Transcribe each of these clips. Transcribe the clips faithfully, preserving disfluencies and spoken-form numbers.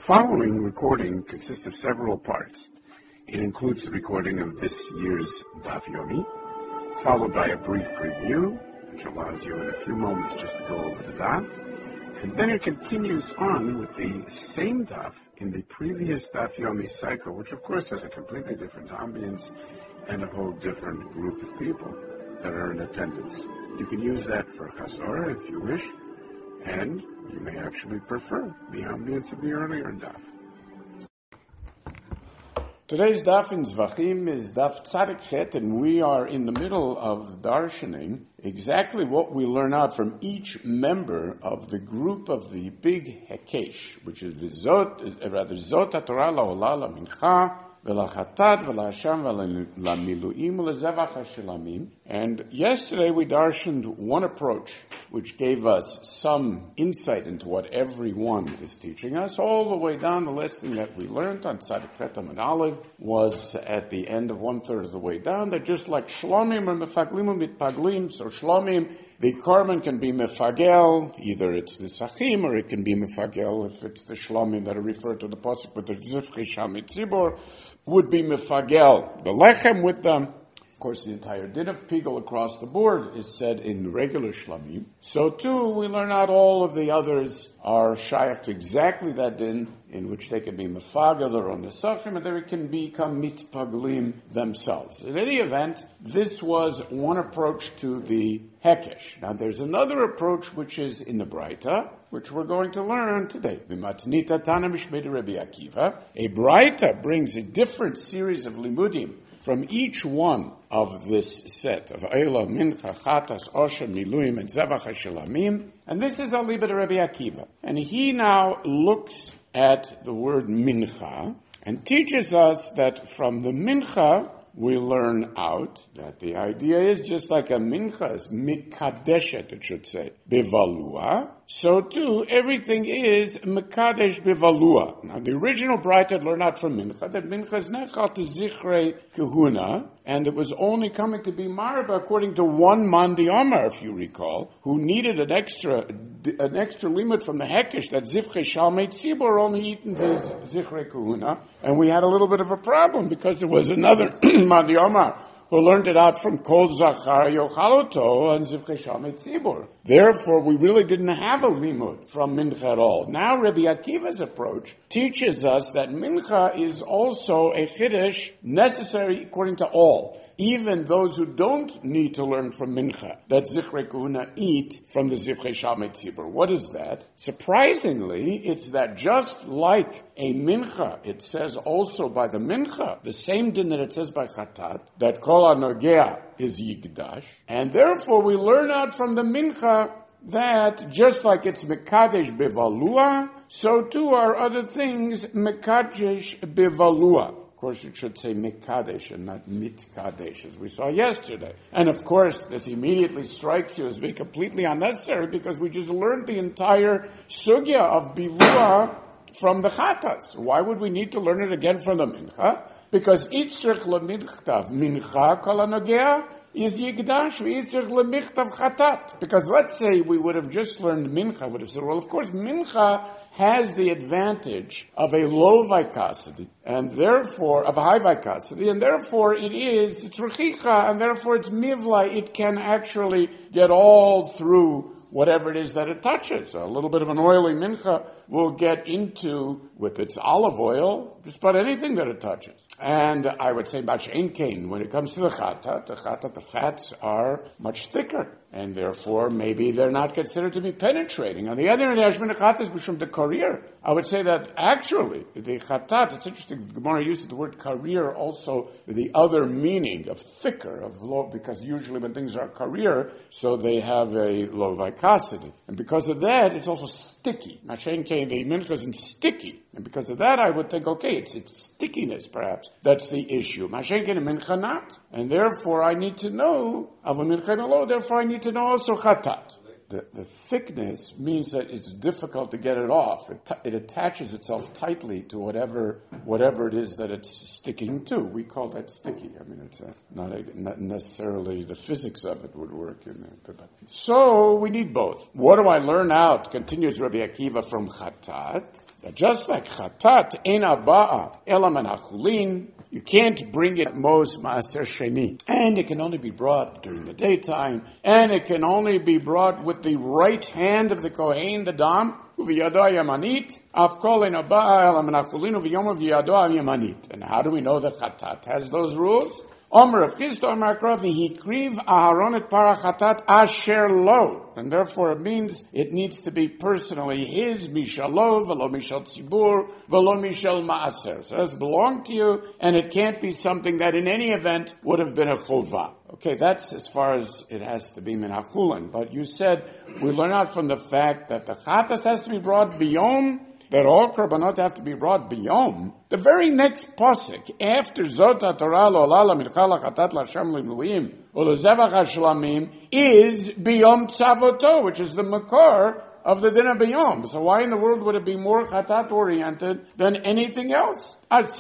following recording consists of several parts. It includes the recording of this year's Daf Yomi, followed by a brief review, which allows you in a few moments just to go over the Daf, and then it continues on with the same Daf in the previous Daf Yomi cycle, which of course has a completely different ambience and a whole different group of people that are in attendance. You can use that for Chazorah if you wish, and you may actually prefer the ambience of the earlier Daf. Today's Daf in Zvachim is Daf Tzadik Chet, and we are in the middle of darshaning exactly what we learn out from each member of the group of the big Hekesh, which is the Zot, rather Zot HaTorah La'olah La'mincha, V'lachatat v'la'asham v'la'milu'im v'la'zevach ha'shelamim. And yesterday we darshaned one approach which gave us some insight into what everyone is teaching us. All the way down, the lesson that we learned on Tzadik Chet and Aleph was at the end of one third of the way down, that just like Shlomim or Mefaglim or Mitpaglim, so Shlomim, the korban can be Mefagel, either it's the Sachim or it can be Mefagel if it's the Shlomim that are referred to the Pasuk, but the Zivchei Shamit Tzibor would be Mefagel, the Lechem with them. Of course, the entire din of Pigel across the board is said in regular Shlamim. So too, we learn out all of the others are shaykh to exactly that din, in which they can be mefagel or on the sachim, and they can become mitpaglim themselves. In any event, this was one approach to the Hekesh. Now there's another approach which is in the Braita, which we're going to learn today. B'matnita Tana Mishmei Rabbi Akiva. A Braita brings a different series of limudim from each one of this set of Eila, Mincha, Chatas, Osher, Miluim, and Zevach HaShelamim. And this is Alibah Rabbi Akiva. And he now looks at the word Mincha and teaches us that from the Mincha we learn out that the idea is just like a Mincha is Mikadeshet, it should say, Bevalua. So too, everything is Mekadesh Bevalua. Now, the original Braita had learned out from Mincha that Mincha is Nechal to Zichrei Kahuna, and it was only coming to be Marba according to one Mandi Omar, if you recall, who needed an extra an extra limit from the Hekesh that Zivchei Shalmei Tzibor only eaten the Zichrei Kahuna, and we had a little bit of a problem because there was another Mandi Omar who learned it out from Kol Zachar Yochaloto and Zivchei Shalmei Tzibor. Therefore, we really didn't have a limud from Mincha at all. Now, Rabbi Akiva's approach teaches us that Mincha is also a chiddush necessary according to all, even those who don't need to learn from Mincha, that Zichrei Kahuna eat from the Zivchei Shalmei Tzibor. What is that? Surprisingly, it's that just like a Mincha, it says also by the Mincha, the same din that it says by Chatat, that Kol HaNogea is Yigdash, and therefore we learn out from the Mincha that just like it's Mekadesh Bevalua, so too are other things Mekadesh Bevalua. Of course, it should say Mekadesh and not Mitkadesh, as we saw yesterday. And of course, this immediately strikes you as being completely unnecessary because we just learned the entire sugya of Bilua from the Chatas. Why would we need to learn it again from the Mincha? Because Yitzrich leminchtav Mincha kol hanogea is Yigdash v'Yitzrich lemichtav Chatat. Because let's say we would have just learned Mincha, would have said, well, of course, Mincha has the advantage of a low vicosity, and therefore, of a high vicosity, and therefore it is, it's Rechicha, and therefore it's Mivla, it can actually get all through whatever it is that it touches. A little bit of an oily Mincha will get into, with its olive oil, just about anything that it touches. And I would say, Bashein Kain, when it comes to the Chatat, the Chatat, the fats are much thicker, and therefore maybe they're not considered to be penetrating. On the other hand, Hashmin Chatat is B'Shum the Karir. I would say that actually, the Chatat, it's interesting, the Gemara uses the word Karir also the other meaning of thicker, of low, because usually when things are Karir, so they have a low viscosity. And because of that, it's also sticky. Bashein Kain, the Mincha isn't sticky. And because of that, I would think, okay, it's its stickiness, perhaps. That's the issue. Mashenkin and Mincha not. And therefore, I need to know, of a Mincha below, therefore I need to know also Chatat. The, the thickness means that it's difficult to get it off. It, t- it attaches itself tightly to whatever whatever it is that it's sticking to. We call that sticky. I mean, it's a, not, a, not necessarily the physics of it would work in there. So we need both. What do I learn out? Continues Rabbi Akiva from Chatat. that just like chatat ena ba'a ela min hachulin, you can't bring it mos maaser sheni, and it can only be brought during the daytime, and it can only be brought with the right hand of the kohen, the dam, uviyado yamanit, afkol ena ba'a ela min hachulin uviyom uviyado yamanit. And how do we know that chatat has those rules? Omer of Chisda Omer Kravi, he kriv Aharon et parachatat asher lo. And therefore it means it needs to be personally his, mishalo, velo mishal tzibur, velo mishal maaser. So it does belong to you, and it can't be something that in any event would have been a chova. Okay, that's as far as it has to be min hachulin. But you said, we learn out from the fact that the chatas has to be brought biyom, that all korbanot have to be brought biyom. The very next pasuk after Zot Torah lo olala mincha lachatat l'Hashem limulim ulezevach hashlamim is biyom tzavoto, which is the makor of the din of biyom. So why in the world would it be more chatat oriented than anything else?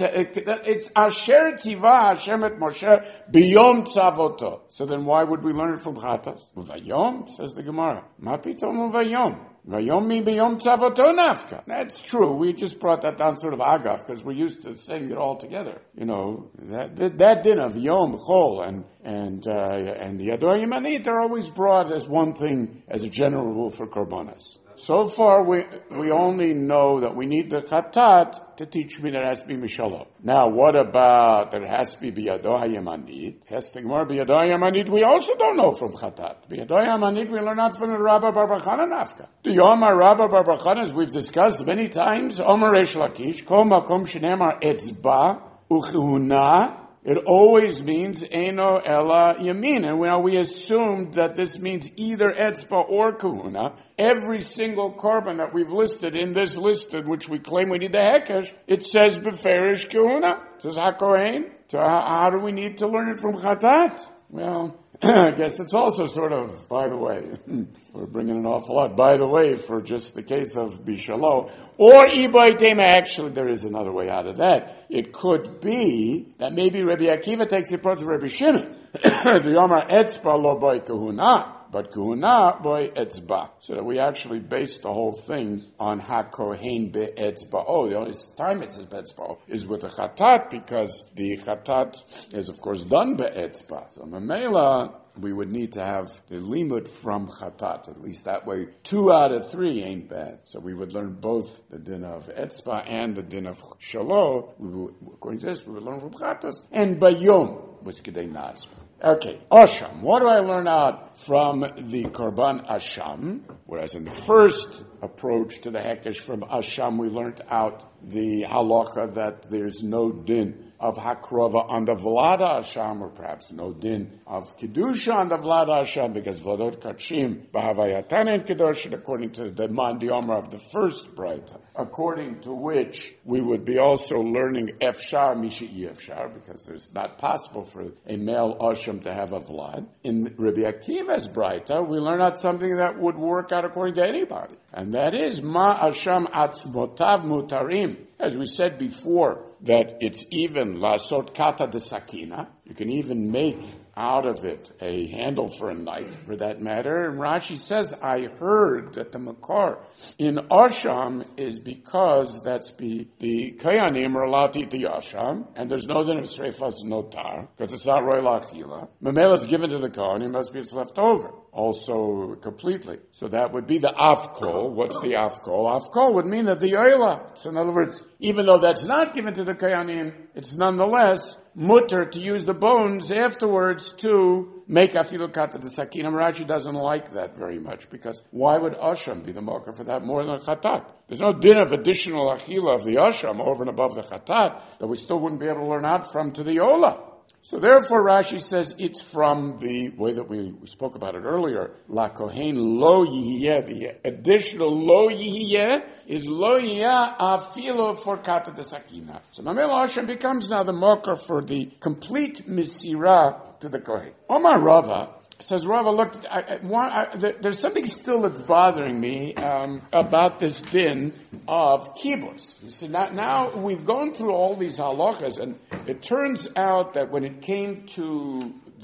It's asher tiva Hashem et Moshe biyom tzavoto. So then why would we learn it from chatas? Uvayom, says the Gemara. Ma pitom uvayom. Vayomi b'yom tzavoto nafka. That's true. We just brought that down sort of agaf because we're used to saying it all together. You know, that that, that din of yom, chol, and and uh, and the yado yamanit are always brought as one thing as a general rule for korbanos. So far, we we only know that we need the chatat to teach me that it has to be mishalom. Now, what about that it has to be biyado yamanit? Has to be more biyado yamanit. We also don't know from chatat. Biyado yamanit we learn out from the Rabba bar bar Chana nafka. The Yomar Rabba bar bar Chana, as we've discussed many times, Omer Reish Lakish, Kol makom shenemar etzba uchuna. It always means eno ela yamin, and now we assumed that this means either etzba or kahuna. Every single korban that we've listed in this list, in which we claim we need the hekesh, it says beferish kahuna. It says hakohen. So how, how do we need to learn it from chatat? Well, I guess it's also sort of, by the way, we're bringing an awful lot, by the way, for just the case of Bishalo, or Ibay Tema. Actually, there is another way out of that. It could be that maybe Rabbi Akiva takes the approach of Rabbi Shimon. The Yomar Etzba lo boy kahuna, but kahuna boy etzba. So that we actually base the whole thing on hakohen be'etzba. Oh, the only time it says be'etzba is with the chatat, because the chatat is, of course, done be'etzba. So Mamela, we would need to have the limud from chatat. At least that way, two out of three ain't bad. So we would learn both the din of etzba and the din of shalo. We would, according to this, we would learn from chatas. And bayom was kedei nazma. Okay, Asham. What do I learn out from the Korban Asham? Whereas in the first approach to the Hekesh from Asham, we learned out the halacha that there's no din of Hakrova on the Vlada Asham, or perhaps no din of Kedusha on the Vlada Asham, because Vladot Kachim, Bahavayatan and Kedosh, according to the Mandi Omer of the first Braita, according to which we would be also learning Efshar, Mishi Efshar, because there's not possible for a male Asham to have a Vlad. In Rabbi Akiva's Braita, we learn out something that would work out according to anybody, and that is Ma Asham Atzmotav Mutarim. As we said before, that it's even lasot kata de sakina. You can even make out of it a handle for a knife, for that matter. And Rashi says, I heard that the makar in Asham is because that's be, the Kayanim are allowed to eat the Asham, and there's no din of Sreifas notar, because it's not Roy Lachila. Mamela is given to the Kohen, it must be it's left over, also completely. So that would be the Afkol. What's the Afkol? Afkol would mean that the Yoila. So in other words, even though that's not given to the Kayanim, it's nonetheless mutter to use the bones afterwards to make afilu kata the sakinam. Rashi doesn't like that very much, because why would Asham be the marker for that more than chatat? There's no din of additional achila of the Asham over and above the chatat that we still wouldn't be able to learn out from to the Ola. So therefore Rashi says it's from the way that we, we spoke about it earlier. La kohen lo yihiyeh. The additional lo yihiyeh is lo yihiyeh afilo for kata de sakina. So Mamel Hashem becomes now the marker for the complete misirah to the kohen. Omar Rava says, Rava, look, I, I, one, I, there, there's something still that's bothering me um, about this din of kibbutz. You see, now, now we've gone through all these halachas, and it turns out that when it came to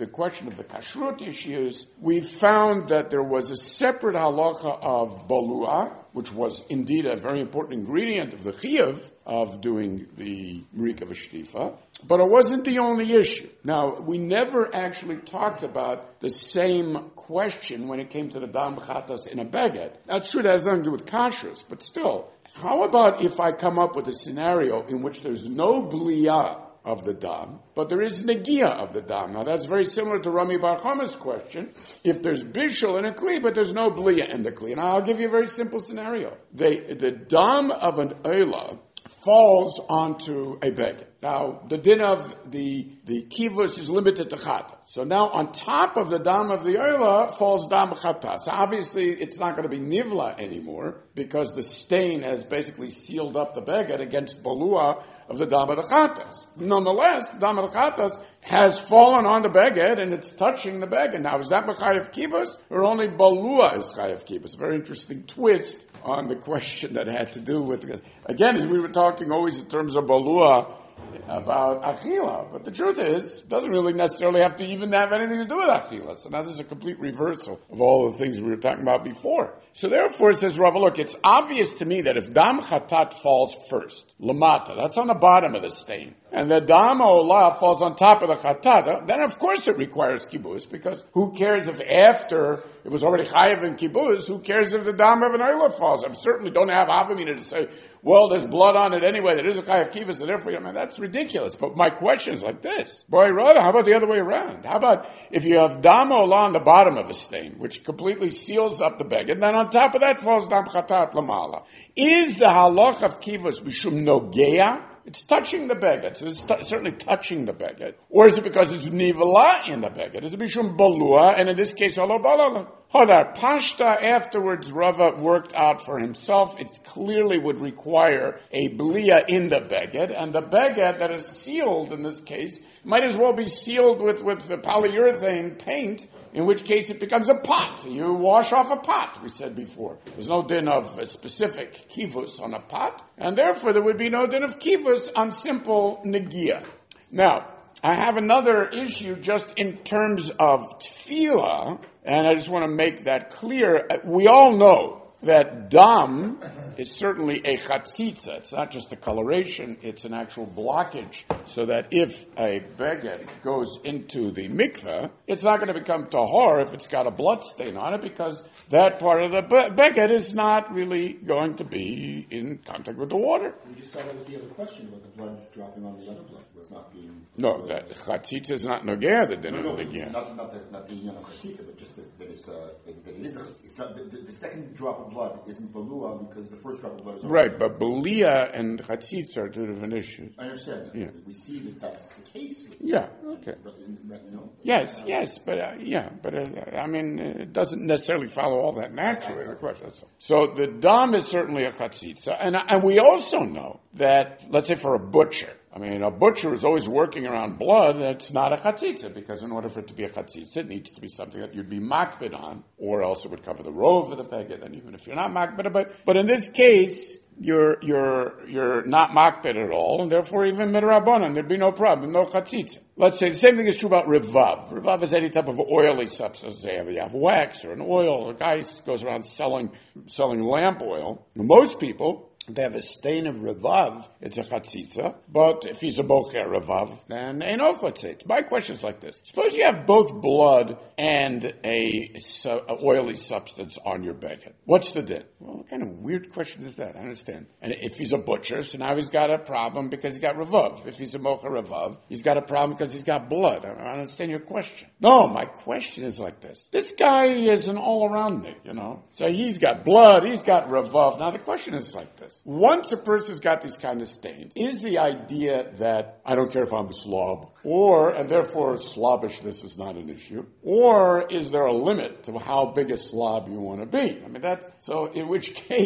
the question of the kashrut issues, we found that there was a separate halacha of balua, which was indeed a very important ingredient of the chiyuv of doing the Marika V'Shtifa, but it wasn't the only issue. Now, we never actually talked about the same question when it came to the dam b'chatas in a beged. That's true, that has nothing to do with kashrus, but still, how about if I come up with a scenario in which there's no bliyah of the dam, but there is negia of the dam? Now that's very similar to Rami Bar Chama's question. If there's bishul in a kli, but there's no bliya in the kli. Now I'll give you a very simple scenario. They, the dam of an oila falls onto a beged. Now, the din of the, the kivus is limited to chata. So now on top of the dam of the oila falls dam chata. So obviously it's not going to be nivla anymore because the stain has basically sealed up the beged against balua of the dam of the chatas. Nonetheless, dam of the chatas has fallen on the beged and it's touching the beged. Now, is that b'chayev kivus or only balua is chayev kivus? Very interesting twist on the question that had to do with, again, we were talking always in terms of balua about achila, but the truth is, it doesn't really necessarily have to even have anything to do with achila. So now there's a complete reversal of all the things we were talking about before. So therefore, says Rava, look, it's obvious to me that if dam chatat falls first, lamata, that's on the bottom of the stain, and the dam olah falls on top of the chatat, then of course it requires kibuz, because who cares if after it was already chayav in kibuz, who cares if the dam of an olah falls? I certainly don't have avamina to say, well, there's blood on it anyway, there is a chayav kibuz, and therefore, I mean, that's ridiculous. But my question is like this. Boy, Rava, how about the other way around? How about if you have dam olah on the bottom of a stain, which completely seals up the beged, and then on top of that falls dam chatat lamala? Is the halach of kivus b'shum nogea? It's touching the beged. So it's t- certainly touching the beged. Or is it because it's nivala in the beged? Is it b'shum balua? And in this case, alo balala. Hodar, Pashta afterwards Rava worked out for himself. It clearly would require a bliya in the beged, and the beged that is sealed in this case might as well be sealed with, with the polyurethane paint, in which case it becomes a pot. You wash off a pot, we said before. There's no din of a specific kivus on a pot, and therefore there would be no din of kivus on simple negia. Now, I have another issue just in terms of tefillah, and I just want to make that clear. We all know that dam is certainly a chatzitza. It's not just a coloration, it's an actual blockage, so that if a beged goes into the mikveh, it's not going to become tahor if it's got a blood stain on it, because that part of the be- beged is not really going to be in contact with the water. We just started with the other question about the blood dropping on the other blood was not being... No, that chatzitza is not nogea, the din of no, no, nogea. Not, not, the, not the union of chatzitza, but just that, that, it's, uh, that, that it is a chatzitza. It's not, the, the, the second drop of blood isn't balua because the first drop of blood is... Right, but belia and chatzitza are two different issues. I understand that. Yeah. We see that that's the case. With Yeah, okay. Right, you know? Yes, yes, but uh, yeah, but uh, I mean, it doesn't necessarily follow all that naturally. The question. That's all. So the dam is certainly a chatzitza, and and we also know that, let's say, for a butcher, I mean, a butcher is always working around blood. It's not a chatzitza, because in order for it to be a chatzitza, it needs to be something that you'd be makbid on, or else it would cover the rove of the beged. And even if you're not makbid, but but in this case, you're you're you're not makbid at all, and therefore even midrabanan, there'd be no problem, no chatzitza. Let's say the same thing is true about revav. Revav is any type of oily substance. Say you have wax or an oil. A guy goes around selling selling lamp oil. Most people, they have a stain of revav, it's a chatzitza. But if he's a bocher revav, then ain't no chatzitza. My question is like this. Suppose you have both blood and a, a oily substance on your beged. What's the din? Well, what kind of weird question is that? I understand. And if he's a butcher, so now he's got a problem because he's got revav. If he's a bocher revav, he's got a problem because he's got blood. I don't understand your question. No, my question is like this. This guy is an all-around nigga, you know. So he's got blood, he's got revav. Now the question is like this. Once a person's got these kind of stains, is the idea that I don't care if I'm a slob, or, and therefore slobbishness is not an issue, or is there a limit to how big a slob you want to be? I mean, that's, so in which case,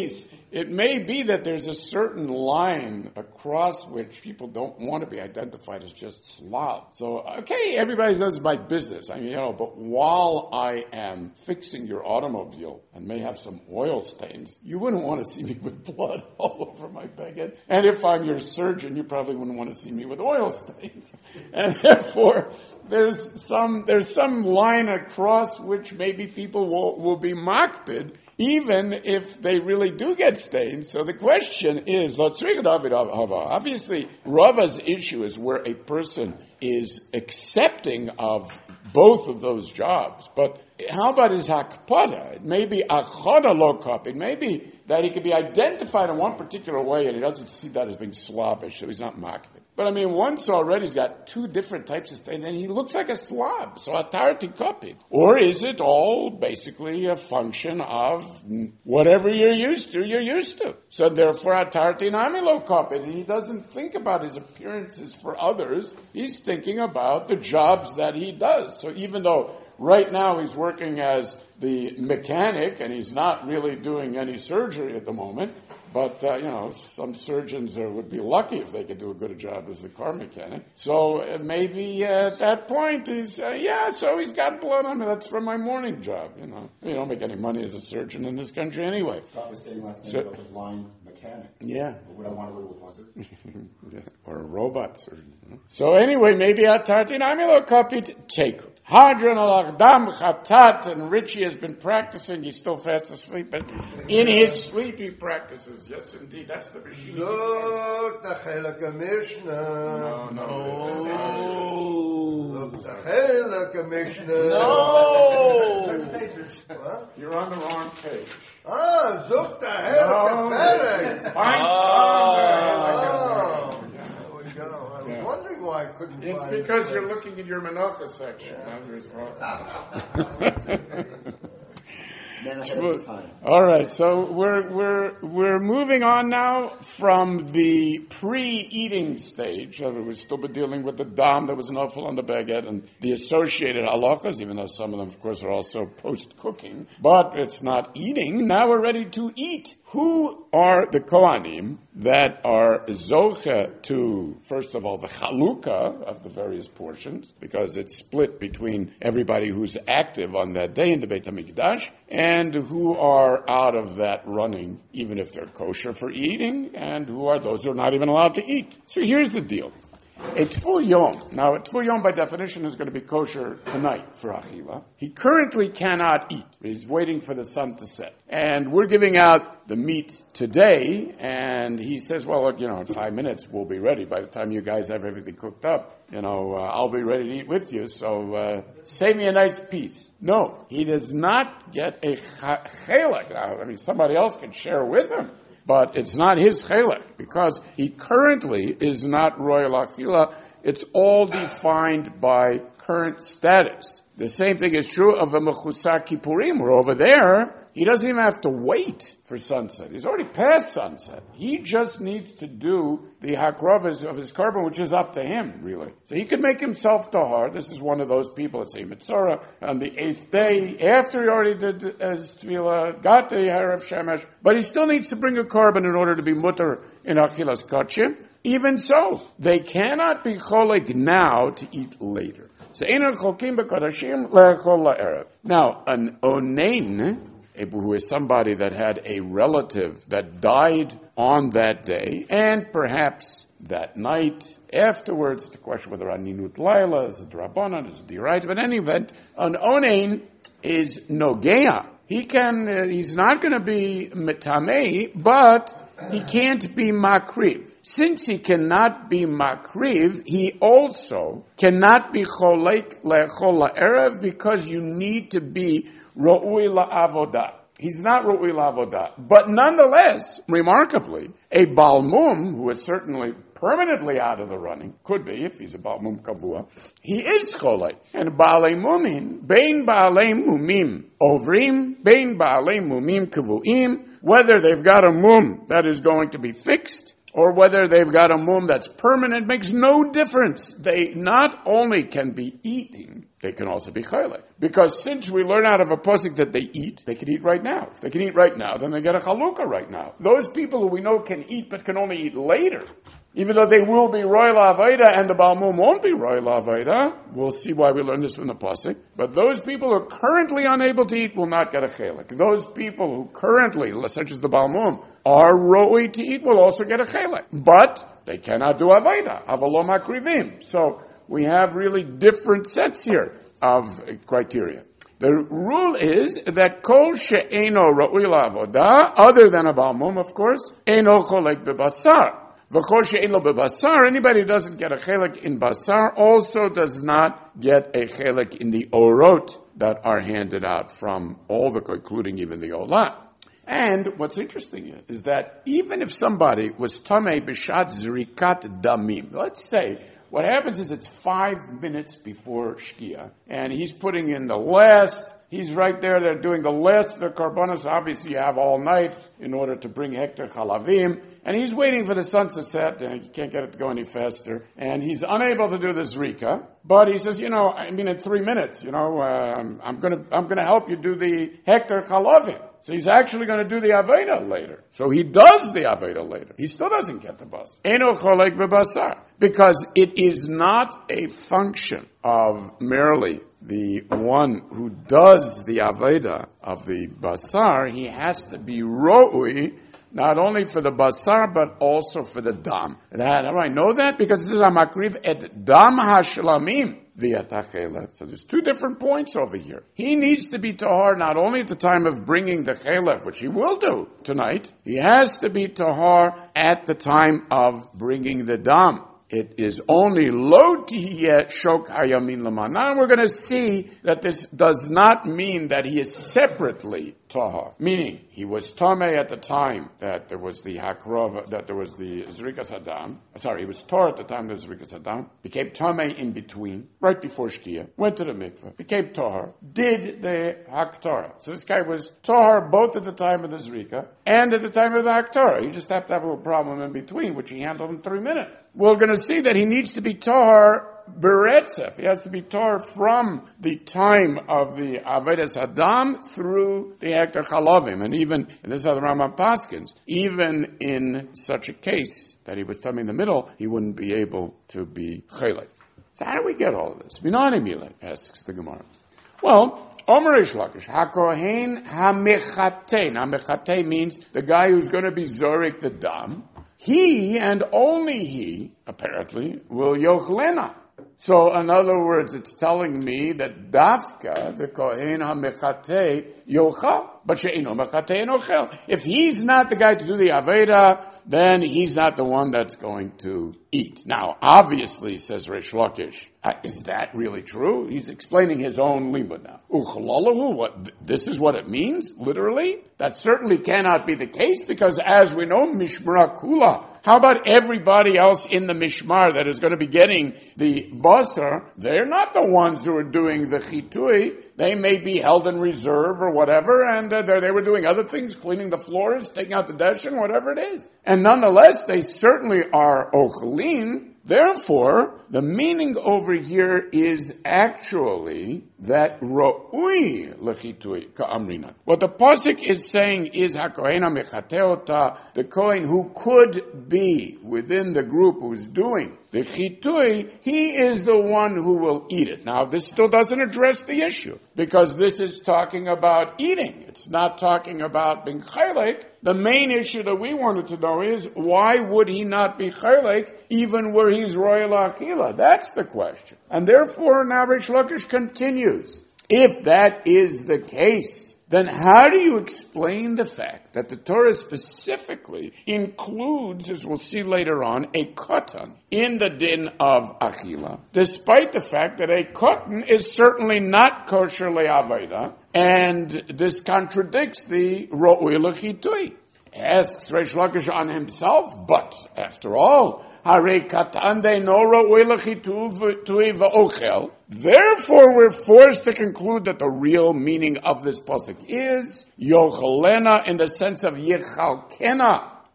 it may be that there's a certain line across which people don't want to be identified as just Slav. So, okay, everybody does my business. I mean, you know, but while I am fixing your automobile and may have some oil stains, you wouldn't want to see me with blood all over my baguette. And if I'm your surgeon, you probably wouldn't want to see me with oil stains. And therefore, there's some, there's some line across which maybe people will, will be makpid, even if they really do get stains. So the question is, obviously, Rava's issue is where a person is accepting of both of those jobs. But how about his hakpada? It may be achoda lo cup. It may be that he could be identified in one particular way, and he doesn't see that as being slobbish, so he's not makpid. But I mean, once already he's got two different types of stains, and he looks like a slob. So atarti kapid. Or is it all basically a function of whatever you're used to, you're used to. So therefore atarti namilo kapid. And he doesn't think about his appearances for others. He's thinking about the jobs that he does. So even though right now he's working as the mechanic and he's not really doing any surgery at the moment, but, uh, you know, some surgeons are, would be lucky if they could do a good job as a car mechanic. So uh, maybe uh, at that point he's, uh, yeah, so he's got blood on me. That's from my morning job, you know. You don't make any money as a surgeon in this country anyway. Scott was saying last night So- about the blind mechanic. Yeah. Would I want a little deposit? Yeah, or a robot surgeon. So anyway, maybe atartin amilo kapit take. Hadron al-Aghdam Chatat, and Richie has been practicing. He's still fast asleep, but in his sleep he practices. Yes, indeed. That's the machine. Look, the Chelak Mishnah. No, no. Look, the Chelak Mishnah. No. What? You're on the wrong page. Ah, look, the Chelak Mishnah. Find Oh, there we go. I was Yeah. wondering why I couldn't It's find because it. you're looking at your Menachah section. Not yours. Man ahead of his time. All right, so we're we're we're moving on now from the pre-eating stage. So we've still been dealing with the dam that was an awful on the baguette and the associated halachas, even though some of them, of course, are also post-cooking. But it's not eating. Now we're ready to eat. Who are the Kohanim that are zoche to, first of all, the chalukah of the various portions, because it's split between everybody who's active on that day in the Beit HaMikdash, and who are out of that running, even if they're kosher for eating, and who are those who are not even allowed to eat. So here's the deal. A Tful Yom. Now, a Tful Yom by definition is going to be kosher tonight for Achila. He currently cannot eat. He's waiting for the sun to set. And we're giving out the meat today, and he says, well, you know, in five minutes we'll be ready. By the time you guys have everything cooked up, you know, uh, I'll be ready to eat with you, so uh, save me a nice piece. No, he does not get a chelek. Now, I mean, somebody else can share with him. But it's not his chelek, because he currently is not royal achila. It's all defined by current status. The same thing is true of a mechusar kippurim, where over there, he doesn't even have to wait for sunset. He's already past sunset. He just needs to do the hakrovas of his carbon, which is up to him, really. So he could make himself tahar. This is one of those people that say mitzorah on the eighth day, after he already did his tefillah, got the harav shemesh, but he still needs to bring a carbon in order to be mutter in achilas kachim. Even so, they cannot be cholik now to eat later. So now, an onein, who is somebody that had a relative that died on that day, and perhaps that night afterwards, it's a question whether aninut laila is a drabanan, is a deraita, but in any event, an onein is nogea. He can, uh, he's not going to be metamei, but he can't be makriv. Since he cannot be makriv, he also cannot be cholek lechol la'erev, because you need to be ro'ui la'avodah. He's not ro'ui la'avodah. But nonetheless, remarkably, a balmum, who is certainly permanently out of the running, could be, if he's a balmum kavua, he is cholek. And ba'alei mumin, bein ba'alei mumim ovrim, bein ba'alei mumim kavuim, whether they've got a mum that is going to be fixed, or whether they've got a mum that's permanent, makes no difference. They not only can be eating, they can also be chaylek. Because since we learn out of a pasuk that they eat, they can eat right now. If they can eat right now, then they get a chalukah right now. Those people who we know can eat but can only eat later, even though they will be royal aveda and the Balmum won't be royal aveda, we'll see why we learn this from the pasuk. But those people who are currently unable to eat will not get a chelik. Those people who currently, such as the Balmum, are roi to eat will also get a chelik. But they cannot do aveda, avalom akrivim. So we have really different sets here of criteria. The rule is that kol she'eno roi la'avoda, other than a Balmum, of course, eno cholek bebasar. Anybody who doesn't get a chelik in basar also does not get a chelik in the orot that are handed out from all the, including even the olah. And what's interesting is, is that even if somebody was tamei b'shat zrikat damim, let's say what happens is it's five minutes before Shkia, and he's putting in the last, he's right there, they're doing the last of the karbanos. Obviously you have all night in order to bring hektar chalavim, and he's waiting for the sun to set, and you can't get it to go any faster, and he's unable to do the zrika, but he says, you know, I mean in three minutes, you know, um, I'm gonna, I'm gonna help you do the hektar chalavim. So he's actually going to do the Aveda later. So he does the Aveda later. He still doesn't get the bus. Eno cholek bebasar. Because it is not a function of merely the one who does the Aveda of the basar. He has to be ro'ui, not only for the basar, but also for the dam. And how do I know that? Because this is a makriv et dam hashlamim. So there's two different points over here. He needs to be tahar not only at the time of bringing the chelef, which he will do tonight, he has to be tahar at the time of bringing the dam. It is only lo tihiyeh shok hayamin laman. Now we're going to see that this does not mean that he is separately tahar. Meaning, he was tamei at the time that there was the hakrova, that there was the zrikas hadam. Sorry, he was tahar at the time there was zrikas hadam. Became tamei in between, right before shkia. Went to the mikveh, became tahar. Did the haktara. So this guy was tahar both at the time of the zrika and at the time of the haktara. He just happened to have a little problem in between, which he handled in three minutes. We're going to see that he needs to be tahar beretzef. He has to be tahar from the time of the Avedas Hadam through the hektar chalavim. And even, and this is how the Rambam paskins, even in such a case that he was tamei in the middle, he wouldn't be able to be chelek. So how do we get all of this? Minani mile, asks the Gemara. Well, Omer Reish Lakish, hakohen hamechatei. Now mechatei means the guy who's going to be zorik the dam. He, and only he, apparently, will yochlena. So, in other words, it's telling me that dafka, the kohen ha-mechatei, yochal, but she'ino mechatei enochel. If he's not the guy to do the aveda, then he's not the one that's going to eat. Now, obviously, says Reish Lakish, uh, is that really true? He's explaining his own limud now. Uchalalahu, what, this is what it means, literally? That certainly cannot be the case, because as we know, mishmara kula. How about everybody else in the mishmar that is going to be getting the basar? They're not the ones who are doing the chitui. They may be held in reserve or whatever, and uh, they were doing other things, cleaning the floors, taking out the deshin, whatever it is. And nonetheless, they certainly are ochlin. Therefore, the meaning over here is actually that ro'ui lechitui ka'amrina. What the pasuk is saying is hakohen mechateota, the kohen who could be within the group who's doing the chitui, he is the one who will eat it. Now, this still doesn't address the issue, because this is talking about eating. It's not talking about being chelek. The main issue that we wanted to know is, why would he not be chelek even where he's royal achila? That's the question. And therefore, now Reish Lakish continues. If that is the case, then how do you explain the fact that the Torah specifically includes, as we'll see later on, a katan in the din of achila, despite the fact that a katan is certainly not kosher le'aveda, and this contradicts the ro'ui l'chitui? Asks Reish Lakish on himself, but after all, Hare katan de no ro'ui l'chitui v'ochel. Therefore, we're forced to conclude that the real meaning of this pasuk is yochalena in the sense of yechalkena,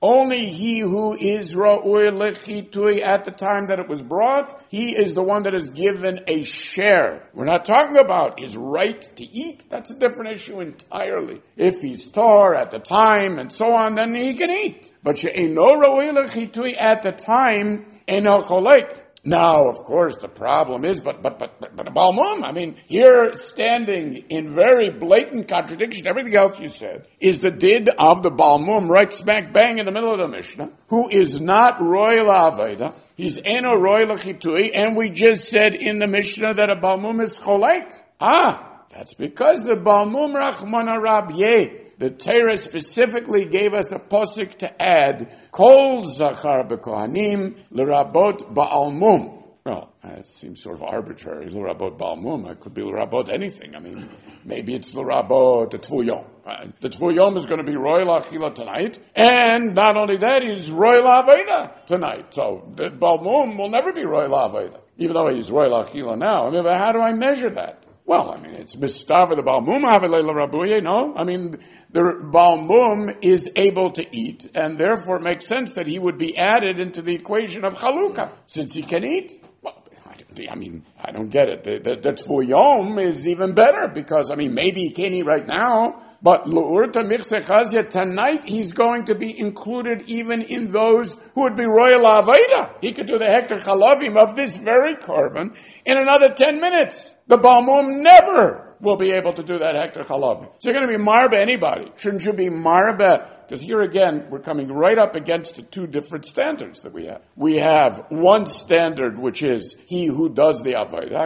Only he who is ra'ui lechitui at the time that it was brought, he is the one that is given a share. We're not talking about his right to eat. That's a different issue entirely. If he's tor at the time and so on, then he can eat. But she'eino ra'ui lechitui at the time, eno cholek. Now, of course, the problem is, but but but but, but a Balmum, I mean, here standing in very blatant contradiction to everything else you said, is the did of the Balmum right smack bang in the middle of the Mishnah, who is not royal Aveda, he's eno royal chitui, and we just said in the Mishnah that a Balmum is cholek. Ah, that's because the Balmum Rachmana Rabbye, the Torah specifically gave us a posuk to add, Kol Zachar B'Kohanim L'Rabot Ba'almum. Well, that seems sort of arbitrary. L'Rabot Ba'almum, it could be L'Rabot anything. I mean, maybe it's L'Rabot the Tful Yom. Right? The Tful Yom is going to be Royal Achila tonight, and not only that, he's Royal Aveda tonight. So the Ba'almum will never be Royal Aveda, even though he's Royal Achila now. I mean, but how do I measure that? Well, I mean, it's mistav the Balmum havelei rabuye. No, I mean, the Balmum is able to eat, and therefore it makes sense that he would be added into the equation of Chalukah, since he can eat. Well, I mean, I don't get it. The, the, the Tful Yom is even better, because, I mean, maybe he can't eat right now, but L'urta Michse Chazia, tonight he's going to be included even in those who would be Royal Aveda. He could do the Hektar Chalavim of this very carbon in another ten minutes. The Balmum never will be able to do that Hektar Chalavim. So you're going to be Marba anybody. Shouldn't you be Marba? Because here again, we're coming right up against the two different standards that we have. We have one standard, which is he who does the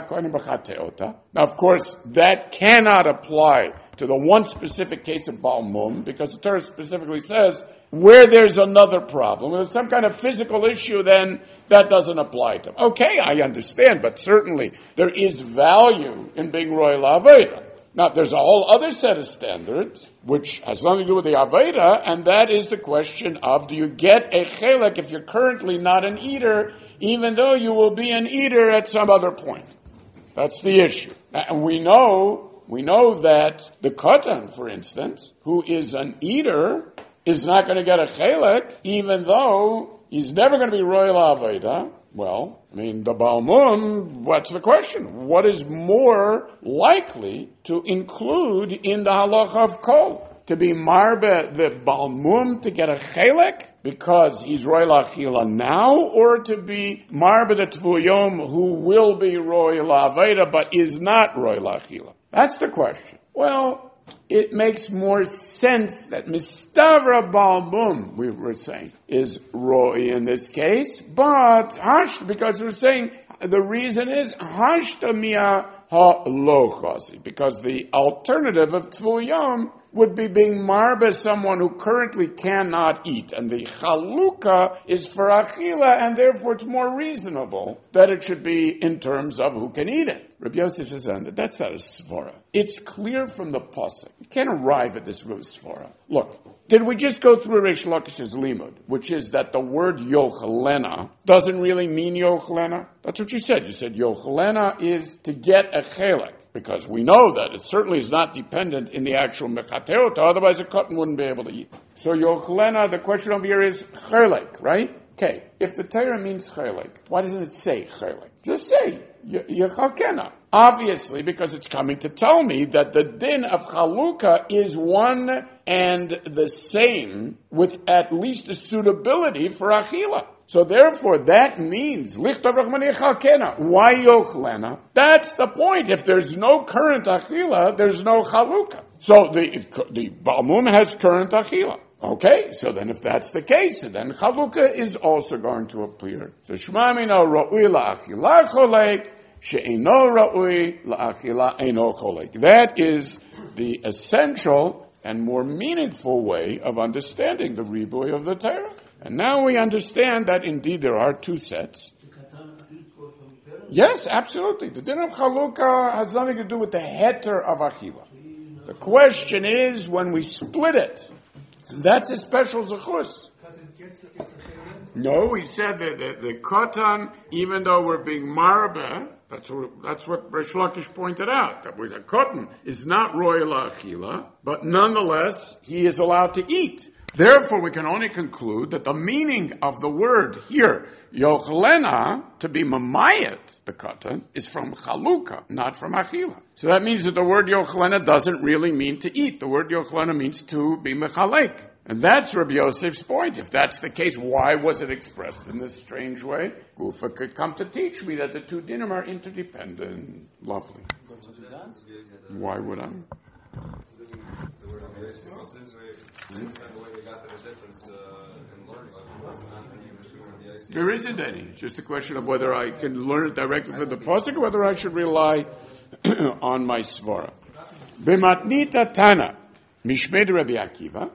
Aveda. Now, of course, that cannot apply to the one specific case of Balmum, because the Torah specifically says, where there's another problem, if there's some kind of physical issue, then that doesn't apply to him. Okay, I understand, but certainly there is value in being Royal Aveda. Now, there's a whole other set of standards, which has nothing to do with the Aveda, and that is the question of, do you get a chelek if you're currently not an eater, even though you will be an eater at some other point? That's the issue. And we know We know that the Katan, for instance, who is an eater, is not going to get a chelek, even though he's never going to be Royal Aveda. Well, I mean, the Balmum, what's the question? What is more likely to include in the halacha of Kol? To be Marbe the Balmum to get a chelek because he's Royal Achila now, or to be Marbe the Tful Yom who will be Royal Aveda but is not Royal Achila? That's the question. Well, it makes more sense that Mistavra Balmum, we were saying, is Roy in this case, but Hash, because we're saying the reason is Hashtamia ha-lo-chasi, because the alternative of Tful Yom would be being marba someone who currently cannot eat. And the chalukah is for achila, and therefore it's more reasonable that it should be in terms of who can eat it. Rabbi Yosef says, that's not a svara. It's clear from the pasuk. You can't arrive at this svara. Look, did we just go through Reish Lakish's limud, which is that the word yochalena doesn't really mean yochalena? That's what you said. You said yochalena is to get a chelek. Because we know that it certainly is not dependent in the actual mechateota, otherwise a cotton wouldn't be able to eat. So yochalena, the question over here is chelek, right? Okay, if the Torah means chelek, why doesn't it say chelek? Just say yechalkena. Obviously, because it's coming to tell me that the din of chalukah is one and the same with at least a suitability for achila. So therefore, that means lichtav rachmani chalkena. Why yochlena? That's the point. If there's no current achila, there's no chalukah. So the the Balmum has current achila. Okay, so then if that's the case, then chalukah is also going to appear. So shmamina ra'ui la'achila cholek, she'eno ra'ui la'achila eno cholek. That is the essential and more meaningful way of understanding the ribui of the Torah. And now we understand that indeed there are two sets. Yes, absolutely. The din of chalukah has nothing to do with the heter of achila. The question is when we split it. That's a special zechus. No, we said that the, the katan, even though we're being marba, that's what, that's what Reish Lakish pointed out, that the katan is not royal achila, but nonetheless he is allowed to eat. Therefore, we can only conclude that the meaning of the word here, Yochlena, to be mamayet, the katan, is from chaluka, not from achila. So that means that the word Yochlena doesn't really mean to eat. The word Yochlena means to be mechalek. And that's Rabbi Yosef's point. If that's the case, why was it expressed in this strange way? Gufa could come to teach me that the two dinim are interdependent. Lovely. Why would I? There isn't any. It's just a question of whether I can learn it directly from the pasuk or whether I should rely on my svara. B'matnita Tana, Mishmed Rabbi Akiva,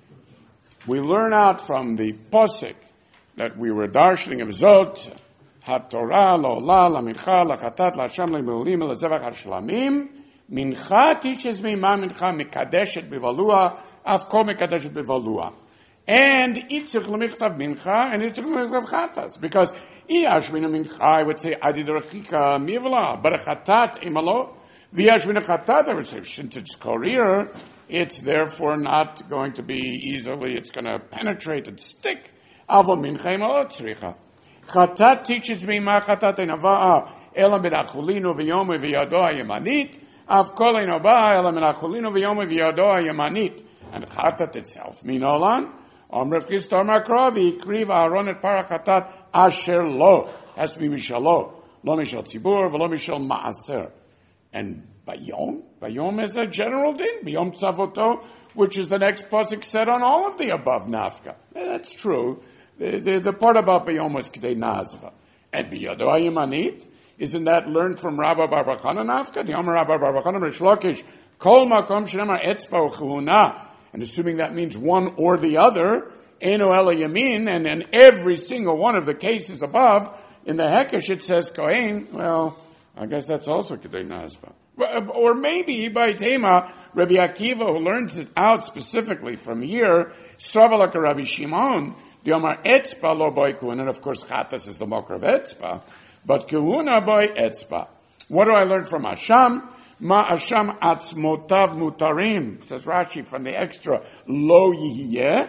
we learn out from the pasuk that we were darshaning of Zot, HaTorah, Lo'olah, LaMincha, LaChatat, LaSham, LaMelulim, LaZevach HaShlamim. Mincha teaches me ma mincha mikadeshet bivalua, af kol mikadeshet bivalua. And itzich l'michtav mincha, and itzich l'michtav chatas. Because iash mina mincha, I would say adid rechika mivala, but a chatat imalo. V'yash mina chatat, I would say, since it's korir, it's therefore not going to be easily, it's going to penetrate and stick. Avo mincha imalo tzricha. Chatat teaches me ma chatat enavaa, ela b'dachulinu v'yom v'yado ha'yemanit, af kol enavaa, ela b'dachulinu v'yom v'yado ha'yemanit. And chatat itself, minolan, Amr Chistar Makravi, Kriv Aaron et Parachatat, Asher Lo, has to be Mishalo, Lo Mishal Tzibur, Lo Mishal Maaser. And Bayom, Bayom is a general din, Bayom Tzavoto, which is the next pasuk said on all of the above nafka. That's true. The, the, the part about Bayom was K'dei Nazva. And Biyado Ayamanit, isn't that learned from Rabba Bar Bachana nafka? The Amr Rabba Bar Bachana Rish Lakish, Kol Makom Shenamar Etzba Uchuna. And assuming that means one or the other, Eno Ela Yamin, and in every single one of the cases above, in the Hekesh it says Kohen, well, I guess that's also Kedei Nazva. Or maybe by Tema, Rabbi Akiva, who learns it out specifically from here, Savalaka Rabbi Shimon, the Omar Etzba lo boy Kuhuna, and of course Chatas is the Mokra of Etzba, but Kuhuna boy Etzba. What do I learn from Hasham? Ma asham atzmotav mutarim, says Rashi from the extra lo yihiyeh.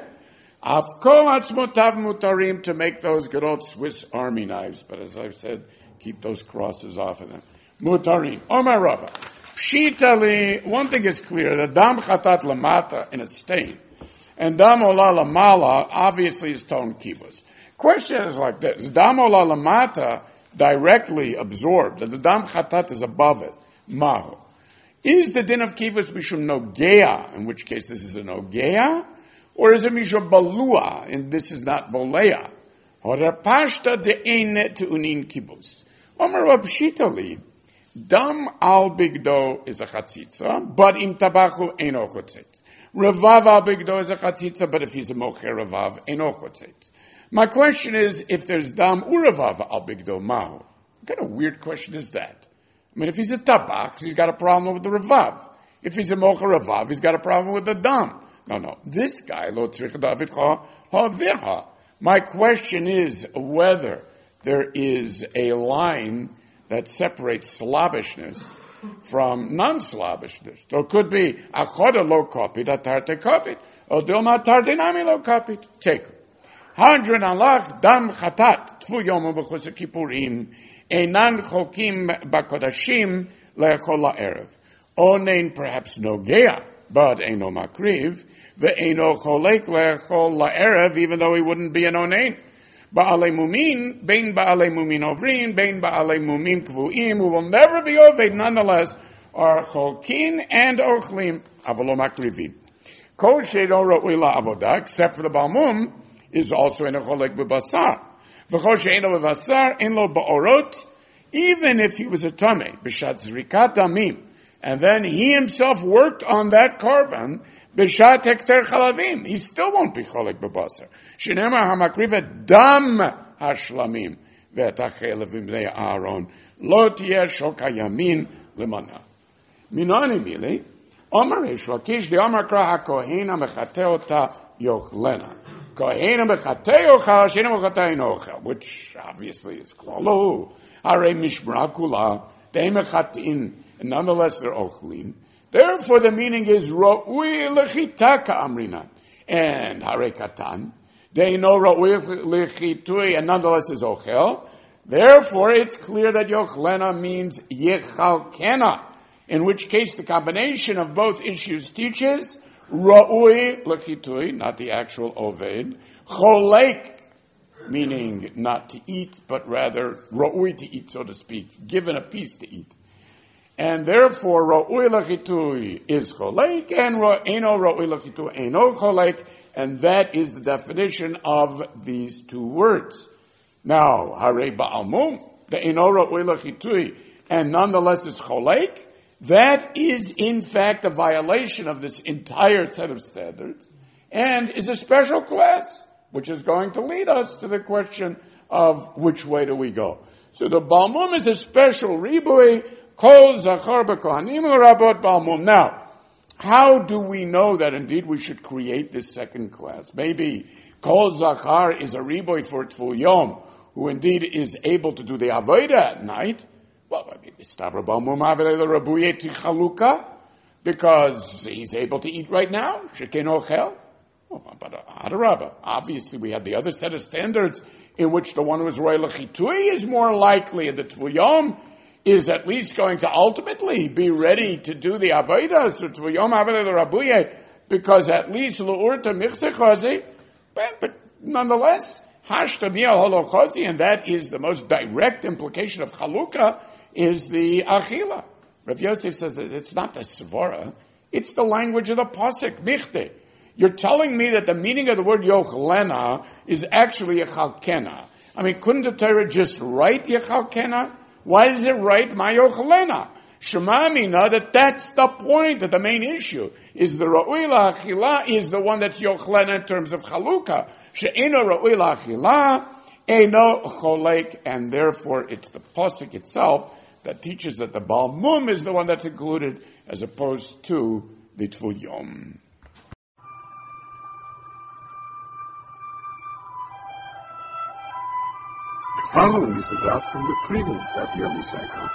Afkol atzmotav mutarim, to make those good old Swiss army knives. But as I've said, keep those crosses off of them. Mutarim. Omar Rava. Pshitali, one thing is clear, the dam chatat lamata in a stain, and dam ola lamala obviously is ton kibuz. Question is like this. Dam ola lamata directly absorbed, and the dam chatat is above it. Mahu. Is the din of kivus mishum nogea, in which case this is a nogea, or is it mishum balua, and this is not bolea? Or pashta de ein to unin kibus. Omar Rabshitali, dam al bigdo is a chatzitza, but in tabachu eno chotzet. Revav al bigdo is a chatzitza, but if he's a mocher revav eno chotzet. My question is, if there's dam urevav al bigdo mahu, what kind of weird question is that? I mean, if he's a tabach, he's got a problem with the revav. If he's a mocha revav, he's got a problem with the dam. No, no. This guy, lo tzrich david ha ha. My question is whether there is a line that separates slavishness from non-slavishness. So it could be achoda lo kopit, atarte kopit, or dilma tarte nami lo kopit. Take it. Hadran alach dam chatat, tfu yomu b'chus kippurim, Einan chokim bakodashim le'echol la'erev. Onein perhaps nogea, but eino makriv, ve'eino cholek le'echol la'erev, even though he wouldn't be an onein. Ba'alei mumin, bein ba'alei mumin ovrin, bein ba'alei mumin kvu'im, who will never be oved, nonetheless, are cholkin and ochlim, avolo makrivim. Kol she'do ro'ui la'avodah, except for the balmum, is also in a cholek b'basar. Even if he was a tameh, b'shat zrikat damim, and then he himself worked on that carbon, b'shat hekter chalavim, he still won't be cholek b'basar. Shenemar hamakrivet dam hashlamim ve'etachel v'imnei Aaron lo tiyeh shoka yamin lemana. Minani mili, Omar Reish Lakish the Omar kra hakohen hamechateh ota yochlena. Which obviously is klalo. Hare mishmrakula, they mechatin, and nonetheless they're ochlin. Therefore the meaning is ro'ui lechitaka amrina. and hare katan, de'eino ra'ui l'chitui, and nonetheless is ochel. Therefore, it's clear that yochlena means yechalkena, in which case the combination of both issues teaches ra'ui l'chitui, not the actual oved, cholek, meaning not to eat, but rather ra'ui to eat, so to speak, given a piece to eat. And therefore, ra'ui l'chitui is cholek, and eino ra'ui l'chitui eino cholek, and that is the definition of these two words. Now, hare ba'almum, the eino ra'ui l'chitui, and nonetheless is cholek, that is in fact a violation of this entire set of standards, and is a special class, which is going to lead us to the question of which way do we go. So the Balmum is a special ribui, kol zachar b'kohanim l'rabot Balmum. Now, how do we know that indeed we should create this second class? Maybe kol zachar is a ribui for Tful Yom, who indeed is able to do the avodah at night. Well, I mean, because he's able to eat right now. Sheken ochel. Oh, but Adarabah. Obviously, we have the other set of standards in which the one who is roy l'chitui is more likely, and the Tful Yom is at least going to ultimately be ready to do the avodah. So Tful Yom avodeh l'rabuye, because at least l'urta michse chazi. But nonetheless, hashta mi'al holochazi, and that is the most direct implication of chalukah, is the achila. Rav Yosef says that it's not the svara, it's the language of the pasuk, michte. You're telling me that the meaning of the word yochlena is actually yechalkena. I mean, couldn't the Torah just write yechalkena? Why does it write ma yochlena? Shema mina, that that's the point, that the main issue is the ra'ui la'achila is the one that's yochlena in terms of chalukah. She'eno ra'ui la'achila, eno cholek, and therefore it's the pasuk itself that teaches that the Balmum is the one that's included as opposed to the Tful Yom. The following is the dot from the previous Daf Yomi cycle.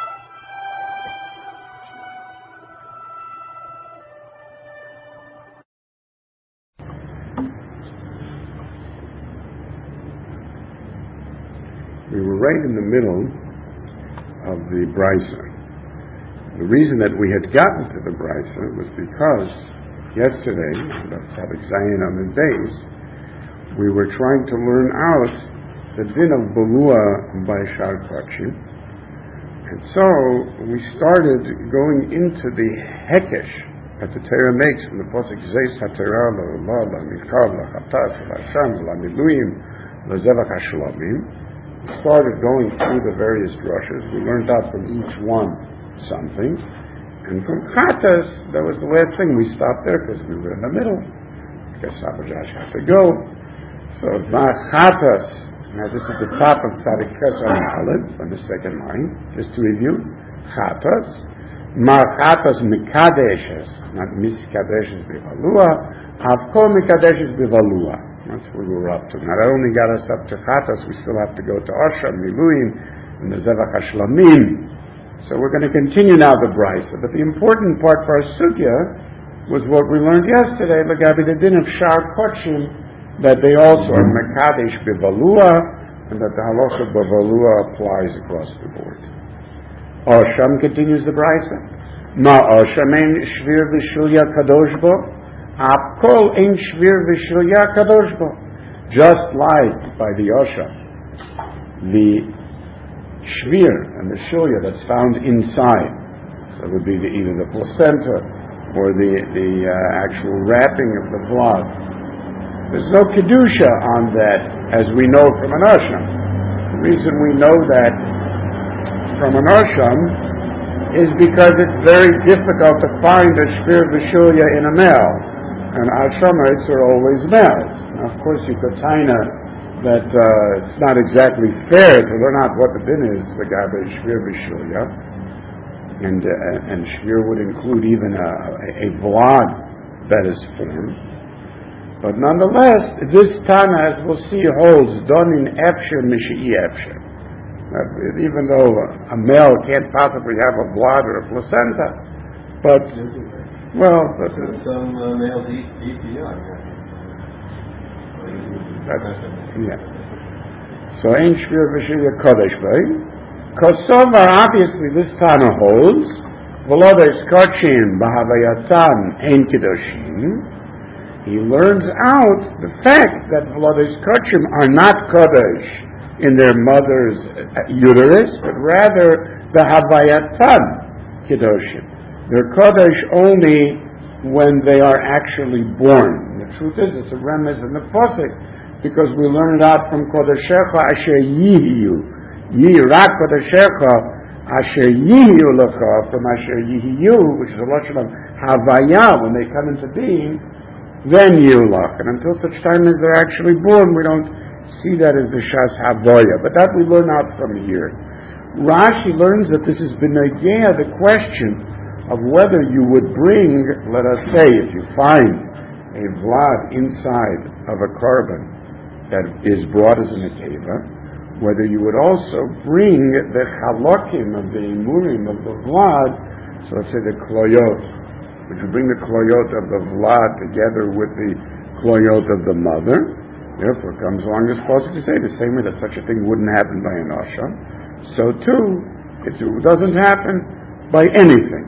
We were right in the middle of the Brisa. The reason that we had gotten to the Brisa was because yesterday, about Tzadik Zayin on the days, we were trying to learn out the din of Balua by Shar Kachim. And so we started going into the Hekesh that the Torah makes from the Pasuk Zeis HaTorah La'Olah La'Michav La'Chatas La'Sham La'Miluim La'Zevach HaShalomim. We started going through the various drushes. We learned out from each one something. And from Chatas, that was the last thing. We stopped there because we were in the middle. I guess Sabajash had to go. So, Ma Chatas, now this is the top of Tzadik Ches on Aleph, on the second line, just to review. Chatas. Ma Chatas Mikadeshes, not Miskadeshes Bivalua, Avko Mikadeshes Bivalua. That's what we were up to. Not only got us up to Chatas, we still have to go to Osha, Miluim, and the Zevach HaShlamim. So we're going to continue now the Brisa. But the important part for our Sugya was what we learned yesterday, Lagabi, the din of Shar Kochim, that they also are Mekadesh Bivalua, and that the Halacha Bivalua applies across the board. Osham continues the Brisa. Ma Osham ein Shvir V'Shulya Kadosh Bo. Apkol ein shvir v'shilya kadosh bo. Just like by the Osha, the shvir and the shilya that's found inside, so it would be the, either the placenta or the, the uh, actual wrapping of the blood. There's no kedusha on that, as we know from an Osham. The reason we know that from an Osham is because it's very difficult to find a shvir v'shilya in a male. And Ashamites are always males. Now, of course, you could taina that uh, it's not exactly fair to learn out what the din is, the gabe shvir v'shilya, and uh, and shvir would include even a, a blood that is formed. But nonetheless, this Tana, as we'll see, holds don in efsher mishi'i efsher. Even though a male can't possibly have a blood or a placenta, but Well, but some uh, males eat, eat the young. That's, yeah. So Ein Shvir V'Shir Kodesh Bay. Kosovar, obviously, this Tana holds, V'Lodes Kochim B'Havayatan Ein Kedoshim. He learns out the fact that V'Lodes Kochim are not Kodesh in their mother's uterus, but rather the Havayatan Kedoshim. They're Kodesh only when they are actually born. The truth is, it's a remez in the Pasuk, because we learn it out from Kodeshecha Asher Yihiyu. Yirak Kodeshecha Asher Yihiyu Lecha, from Asher Yihiyu, which is a lashon of Havaya, when they come into being, then Yulach. And until such time as they're actually born, we don't see that as the Shas Havaya. But that we learn out from here. Rashi learns that this is B'negea, the question of whether you would bring, let us say, if you find a vlad inside of a carbon that is brought as an akeva, whether you would also bring the chalokim of the imurim of the vlad, so let's say the kloyot, would you bring the kloyot of the vlad together with the kloyot of the mother? Therefore comes along this pasuk to say the same way that such a thing wouldn't happen by an asha, so too it doesn't happen by anything.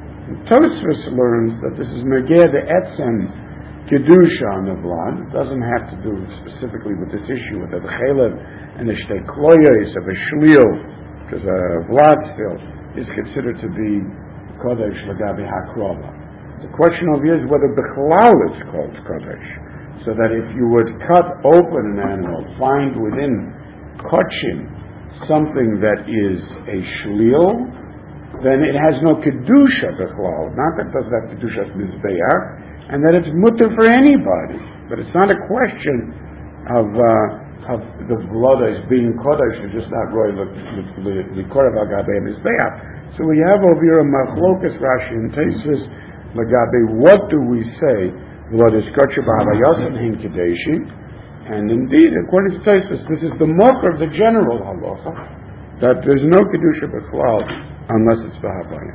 Tosfos learns that this is megeh the etzem kedusha on the vlad. It doesn't have to do specifically with this issue with the chelev and the shtei kloyos of a shlil, because a vlad still is considered to be kodesh l'gabi hakrova. The question over here is whether bichlal it's called kodesh, so that if you would cut open an animal, find within kochim something that is a shlil, then it has no kedusha bichlal. Not that it doesn't have kedusha mizbeach, and that it's mutter for anybody. But it's not a question of uh, of the blood as being kodesh, it's just not roy the korav agabe mizbeach. So we have over here a machlokas Rashi and Tosfos lagabe. What do we say? Blood is kodesh b'havayasim hin kedeshi, and indeed, according to Tosfos, this is the mokar of the general halacha that there's no kedusha bichlal unless it's b'havaya.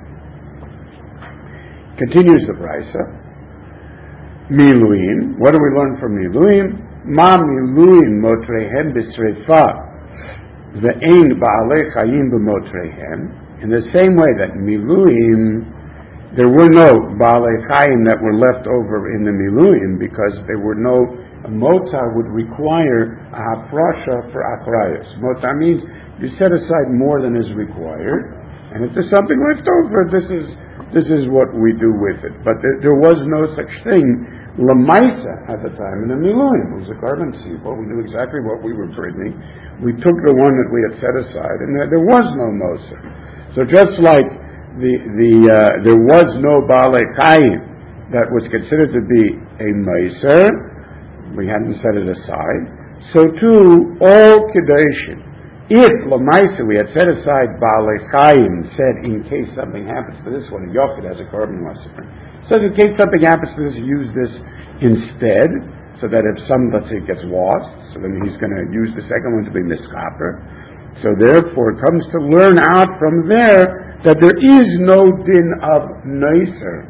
Continues the brisa. Miluim. What do we learn from Miluim? Ma miluim motrehem b'sreifa ve'ein ba'alei chayim b'motrehem. In the same way that Miluim, there were no ba'alei chayim that were left over in the Miluim because there were no, a mota would require a hafrasha for achrayos. Mota means you set aside more than is required. And if there's something left over, this is this is what we do with it. But there, there was no such thing, lamaita, at the time in the Miluim. It was a carbon sequel. We knew exactly what we were bringing. We took the one that we had set aside, and there, there was no moser. So just like the the uh, there was no balei chayim that was considered to be a moser, we hadn't set it aside. So too, all kedushin. If Lamaisa we had set aside Baalei Chayim, said in case something happens to this one, a Yochid has a carbon massacre. So in case something happens to this, use this instead, so that if some, let's say, gets lost, so then he's going to use the second one to be Miskaper. So therefore it comes to learn out from there that there is no din of Neiser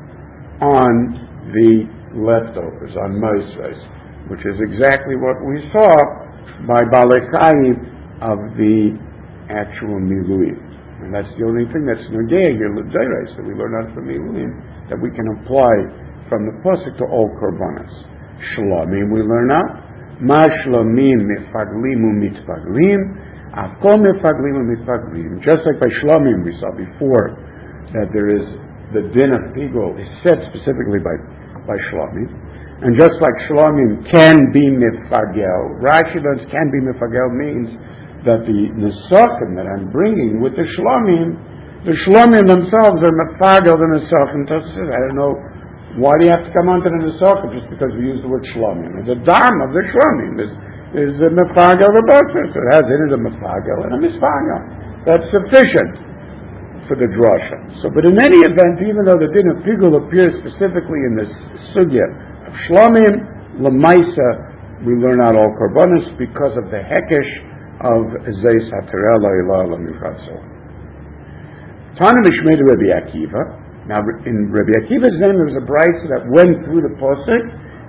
on the leftovers, on Moisres, which is exactly what we saw by Baalei Chayim of the actual Miluim. And that's the only thing that's Nogea here, L'Deiros, that we learn out from Miluim, that we can apply from the Pasuk to all Korbanos. Shlomim we learn out. Ma Shlomim mifaglim u'mitfaglim, afkol mifaglim u'mitfaglim. Just like by Shlomim we saw before, that there is the din of Pigol is said specifically by, by Shlomim. And just like Shlomim can be mifagel, Rashi learns can be mifagel means that the nesachim that I'm bringing with the shlomim, the shlomim themselves are mefagel the nesachim. I don't know, why do you have to come onto the nesachim just because we use the word shlomim? The dam of the shlomim is is the mefagel the basar, so it has in it a mefagel and a misfagel. That's sufficient for the drasha. So, but in any event, even though the din of pigul appears specifically in this sugya of shlomim, lemaisa, we learn out all korbanos because of the hekesh of Zeis HaTorah La'ilah L'Michatzol. Tana Mishmei Rabbi Akiva. Now, in Rabbi Akiva's name, there was a brayso that went through the pasuk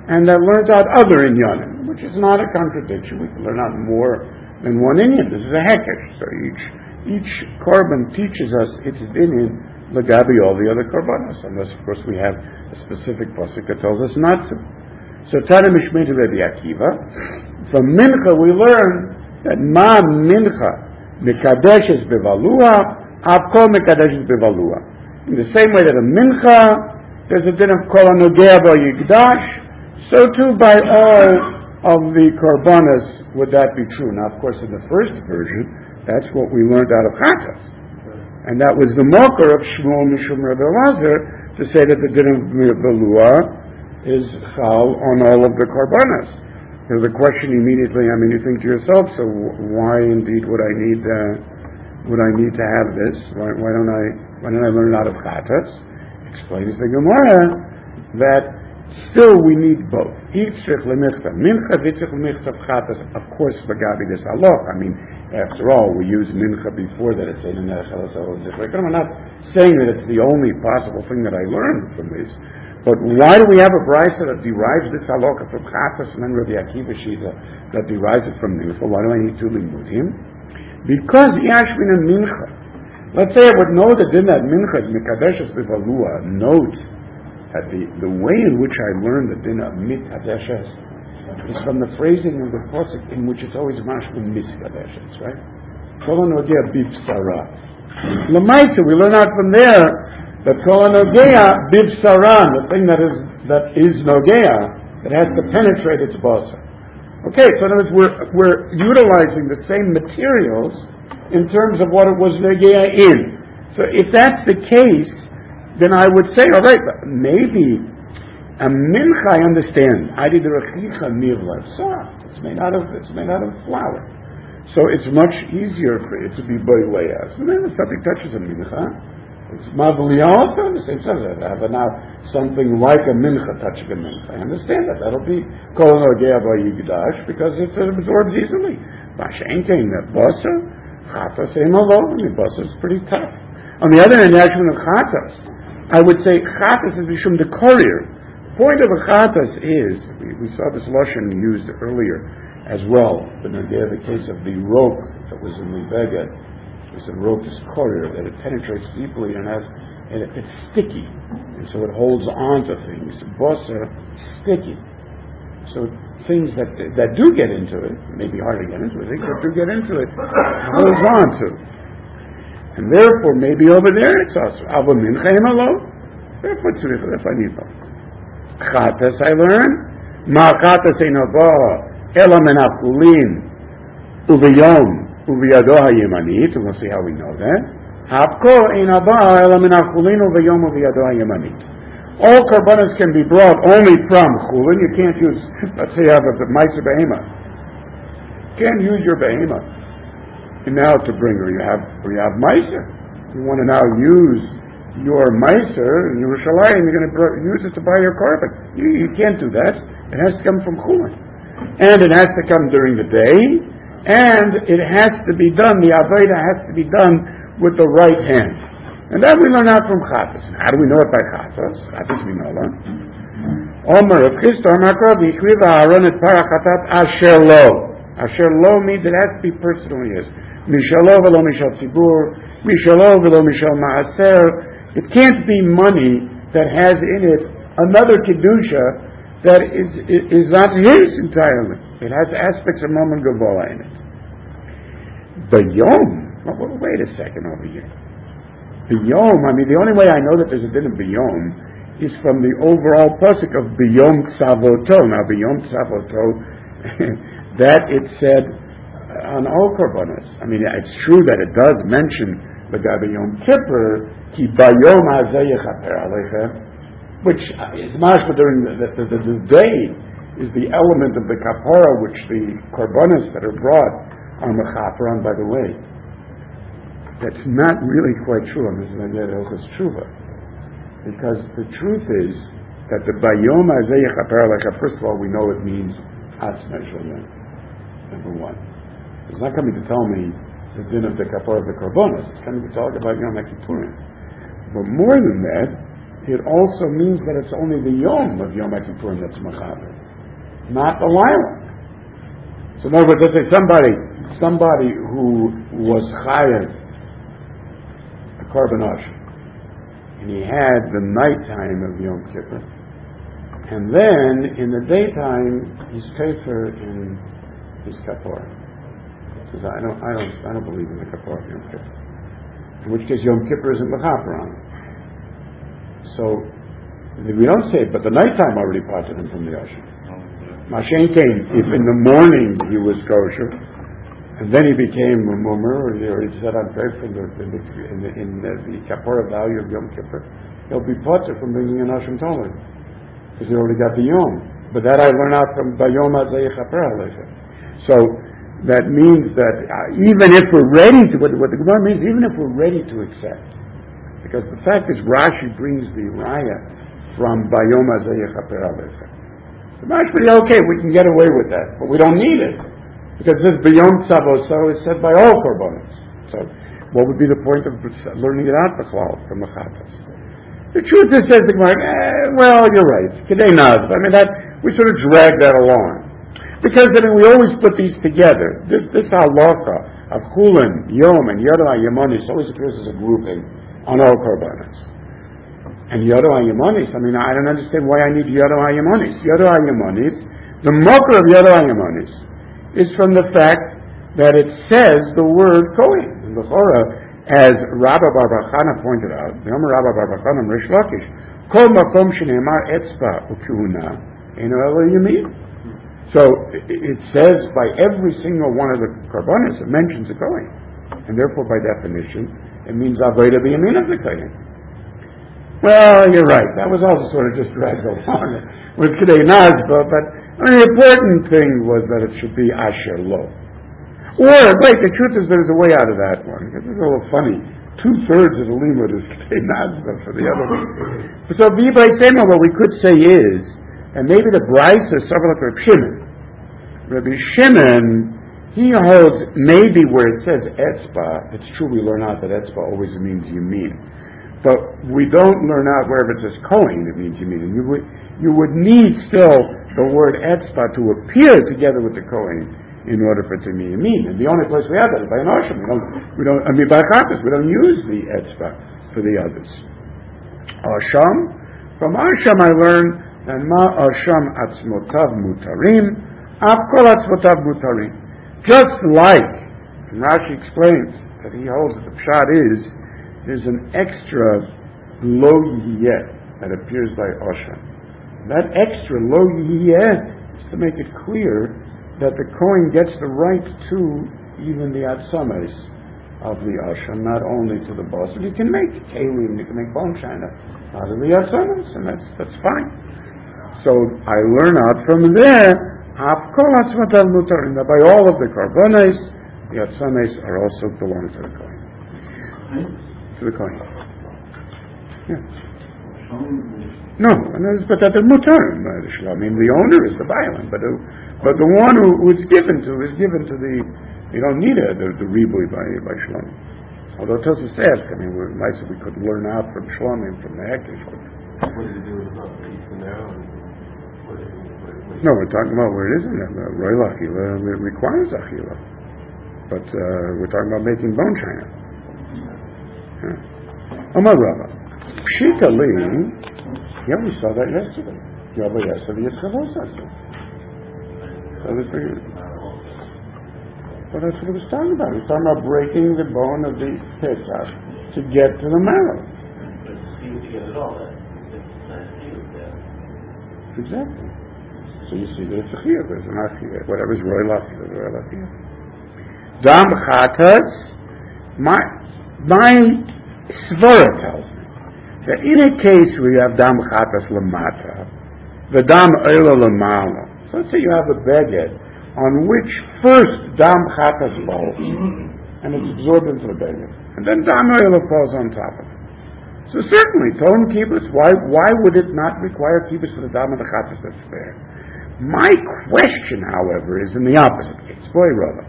and that learns out other inyanim, which is not a contradiction. We can learn out more than one inyan. This is a hekesh. So each each korban teaches us its dinin legabi all the other korbanos, unless of course we have a specific pasuk that tells us not to. So Tana Mishmei to Rabbi Akiva. From mincha we learn that ma mincha mikadeshes bevalua, avkol mikadeshes bevalua. In the same way that a mincha, there's a din of kol hanogea bo yigdash, so too by all of the korbanos would that be true. Now, of course, in the first version, that's what we learned out of Chatas. And that was the mocker of Shmuel Mishum Rabbi Elazar to say that the din of bevalua is chal on all of the korbanos. There's a question immediately. I mean, you think to yourself, so why indeed would I need uh, would I need to have this? Why, why don't I why don't I learn out of Chatas? Explains the Gemara that still we need both. Yitzchik lemichtav mincha, yitzchik lemichtav Chatas. Of course, v'gabi des halach. I mean, after all, we use mincha before that. It's in the I'm not saying that it's the only possible thing that I learned from this. But why do we have a brisa that derives this halacha from Chatas and then Rabbi Akiva Shita that derives it from mincha? Why do I need two limudim? Because yashmin and mincha. Let's say I would know that in that mincha mikadeshes bevalua. Note that the, the way in which I learned the din of mikadeshes is from the phrasing of the pasuk in which it's always mashmin miskadeshes, right? Kol hanogea bivsara. L'maisa, we learn out from there that kol hanogea bivsaran, the thing that is that is nogea, that has to penetrate its basar. Okay, so in other words, we're we're utilizing the same materials in terms of what it was nogea in. So if that's the case, then I would say, all right, maybe a mincha I understand. I did the rechicha mirla, soft. It's made out of it's made out of flour, so it's much easier for it to be boileas. And then if something touches a mincha, it's mavliyot, the same sense. I have now something like a mincha touching a mincha. I understand that. That'll be kol hanogea bo yigdash because it absorbs easily. Mashenkein the basa, chatas emalo, the basa is pretty tough. On the other hand, the action of chatas, I would say chatas is mishum the courier. The point of a chatas is, we, we saw this lashon used earlier as well, but in the case of the rope that was in the beged. The rope is courier, that it penetrates deeply and has, and it, it's sticky, and so it holds on to things. Bosa, sticky. So things that that do get into it, may be hard to get into it, things that do get into it, it holds on to. And therefore, maybe over there it's also Ava Mincha Imalo. Therefore, tzurich lefanito. Chatas I learn. Ma chatas einava ela men achulin uviyom. Uviyado hayemanit, and we'll see how we know that. Hapko ein haba ela min hachulin uviyom uviyado hayemanit. All korbanos can be brought only from chulin. You can't use, let's say you have a meiser behema. You can't use your behema now to bring her. You have, or you have meiser. You want to now use your meiser in Yerushalayim, you're going to use it to buy your korban. You, you can't do that. It has to come from chulin. And it has to come during the day. And it has to be done, the Avodah has to be done with the right hand. And that we learn out from Chatas. How do we know it by Chatas? Chatas we know that. Omer of Chistar Makro, V'chriva Aaron et Parachatat Asher Lo. Asher Lo means it has to be personally his. Mishalo v'lo mishal tzibur, Mishalo v'lo mishal ma'aser. It can't be money that has in it another Kedusha that is, is not his entirely. It has aspects of Mammon Gavola in it. B'yom, well, wait a second over here. B'yom, I mean, the only way I know that there's a din of B'yom is from the overall pasuk of B'yom Ksavoto. Now, B'yom Ksavoto, that it said on all korbanos. I mean, it's true that it does mention the B'yom Kippur, Ki B'yom Hazeh Yechaper Aleichem, which is mashma during the, the, the, the day is the element of the kapara which the korbanos that are brought are mechaper on, by the way. That's not really quite true on this idea of Hilchos Tshuva. Because the truth is that the bayom hazeh yechaper alecha, first of all, we know it means atzmei shalom, number one. It's not coming to tell me the din of the kapara of the korbanos. It's coming to talk about Yom HaKippurim. But more than that, it also means that it's only the Yom of Yom HaKippurim that's Mechaber, not the Lilac. So in other words, let's say somebody, somebody who was Chayav, a Korban Osher, and he had the nighttime of Yom Kippur, and then in the daytime he's Kefer in his Kappor. He says, I don't, I don't, I don't believe in the Kappor of Yom Kippur. In which case Yom Kippur isn't Mechaber on him. So we don't say, but the nighttime already parted him from the Osher. Mashen came, if in the morning he was kosher, and then he became a mummer, or he said, I'm faithful in the, in the, in the, in the, the Kappora value of Yom Kippur, he'll be potter from bringing an Hashem Toler, because he already got the Yom. But that I learn out from Bayom Azayich Chaper Alecha. So that means that uh, even if we're ready to, what, what the Gemara means, even if we're ready to accept, because the fact is Rashi brings the Raya from Bayom Azayich Chaper Alecha. So Rashi, okay, we can get away with that, but we don't need it. Because this B'yom Tzavoso is said by all Korbanos. So what would be the point of learning it out B'chlal from the Chatas? The truth is, says the Gemara, eh, well, you're right. Kedei Naz. I mean, that, we sort of drag that along. Because I mean, we always put these together. This this halacha of Chulin, Yom, and Yodo HaYamonis always appears as a grouping on all Korbanos. And Yodo HaYamonis, I mean, I don't understand why I need Yodo HaYamonis. Yodo HaYamonis, the mocker of Yodo HaYamonis, is from the fact that it says the word Kohen. In the Chorah, as Rabba Bar Bar Chana pointed out, the Omer Rabba Bar Bar Chana Rish Lakish, Kol Makom Shneimar Etzba Ukuna Eno Elo Yamin. So it says by every single one of the Karbonis, it mentions a Kohen. And therefore, by definition, it means Avodah B'Yamin of the Kohen. Well, you're right. That was also sort of just dragged along with Kedei Nazba, but I mean, the important thing was that it should be Asher Lo. Or, wait, the truth is there's a way out of that one. It's a little funny. Two-thirds of the limud is Kedei Nazba for the other one. So, B'Yibay Sema, what we could say is, and maybe the Bryce is something like Rabbi Shimon. Rabbi Shimon, he holds maybe where it says Etzba, it's true we learn out that Etzba always means Yamin. But we don't learn out wherever it says Kohen, it means Yamin. And you would, you would need still the word Etzba to appear together with the Kohen in order for it to be Yamin. And the only place we have that is by an Osham. We don't, we don't, I mean, by Chatas, we don't use the Etzba for the others. Osham, from Osham I learned that Ma Osham Atzmotav Mutarim, Abkol Atzmotav Mutarim. Just like, and Rashi explains that he holds that the Pshat is, there's an extra Lo Yiyeh that appears by Osham. That extra Lo Yiyeh is to make it clear that the Kohen gets the right to even the Atzames of the Osham, not only to the boss. You can make Kalim, you can make bone china out of the Atzames, and that's that's fine. So I learn out from there, that by all of the Karbones, the Atzames are also belong to the Kohen. To the Kohen. Yeah. No, but that the Mutarim, I mean, the owner is the violent, but the, but the one who, who it's given to is given to the, you don't need a, the, the Ribui by, by Shlomi. Although Tosfos asks, I mean, we're nice if we could learn out from Shlomi and from the Hekesh. What does it do with the now? No, we're talking about where it isn't. Royal Achila requires Achila. But uh, we're talking about making bone china. Amar Rava. Pshita li, yeah, we saw that yesterday. Yabba yesterday, Yitzchalos yesterday. So this is, well, that's what he was talking about. He was talking about breaking the bone of the Pesach to get to the marrow. Exactly. So you see that it's a chiyuv, it's not chiyuv. Whatever's roy lachiyuv, is roy lachiyuv. Dam chatas, my, my svara tells me that in a case where you have dam chatas lamata, the dam oila lamala. So let's say you have a beged on which first dam chatas falls, and it's absorbed into the beged, and then dam oila falls on top of it. So certainly, Tom kibbutz, why why would it not require kibbutz for the dam of the chatas that's there? My question, however, is in the opposite case. Boy, Rava.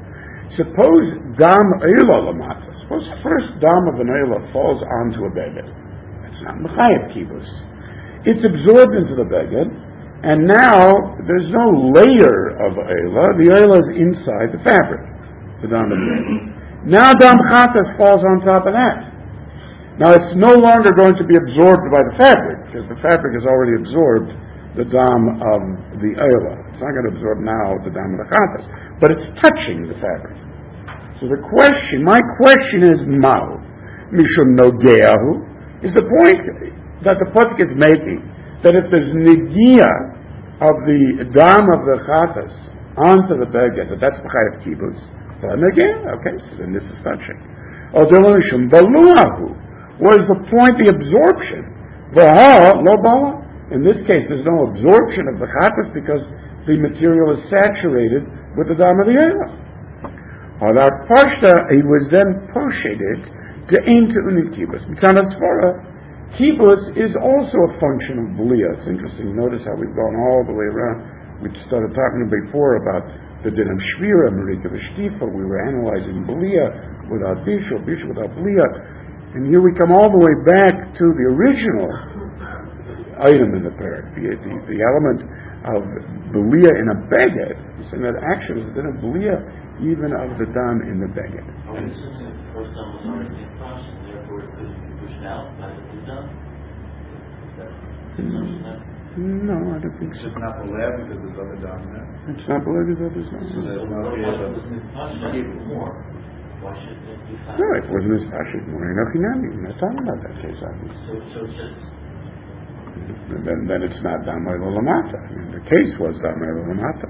Suppose dam oila lamata. Suppose first dam of an oila falls onto a beged. It's not Mechayev Kibbutz. It's absorbed into the Beged, and now there's no layer of Eila. The Eila is inside the fabric, the Dam of the Beged. Now Dam Chatas falls on top of that. Now it's no longer going to be absorbed by the fabric, because the fabric has already absorbed the Dam of the Eila. It's not going to absorb now the Dam of the Chatas, but it's touching the fabric. So the question, my question is, Mao, Mishum Nogeahu, is the point that the Pasuk is making, that if there's Negia of the Dam of the Chatas onto the Beged, that that's B'chayev Kibbutz, then again, okay, so then this is touching. Odelo Mishum Baluahu, what is the point, the absorption? V'ha lo bala. In this case, there's no absorption of the Chatas because the material is saturated with the Dam of the Eila. That Pashta, he was then posheted to aim to Unik Kibbutz. Mitzvah Svara, Kibbutz is also a function of Blia. It's interesting. Notice how we've gone all the way around. We started talking before about the Din of Shvira, Marika V'Shtifa. We were analyzing Blia without Bisha, Bisha without Blia. And here we come all the way back to the original item in the parak, the, the, the element of Blia in a Beged. He's saying that actually is the Din of Blia even of the Dam in the Beged. Oh, and since the first Dam was already in process, and therefore it couldn't be pushed out by the new Dam? No, I don't think so. It's not Balev because there's other Dam there. It's not Balev because there's no. So there's no more. Why should it be found? No, it wasn't as Pashit more. We're not talking about that case, obviously. So, so it says. Then, then it's not Dam Eila. I mean, the case was Dam Eila.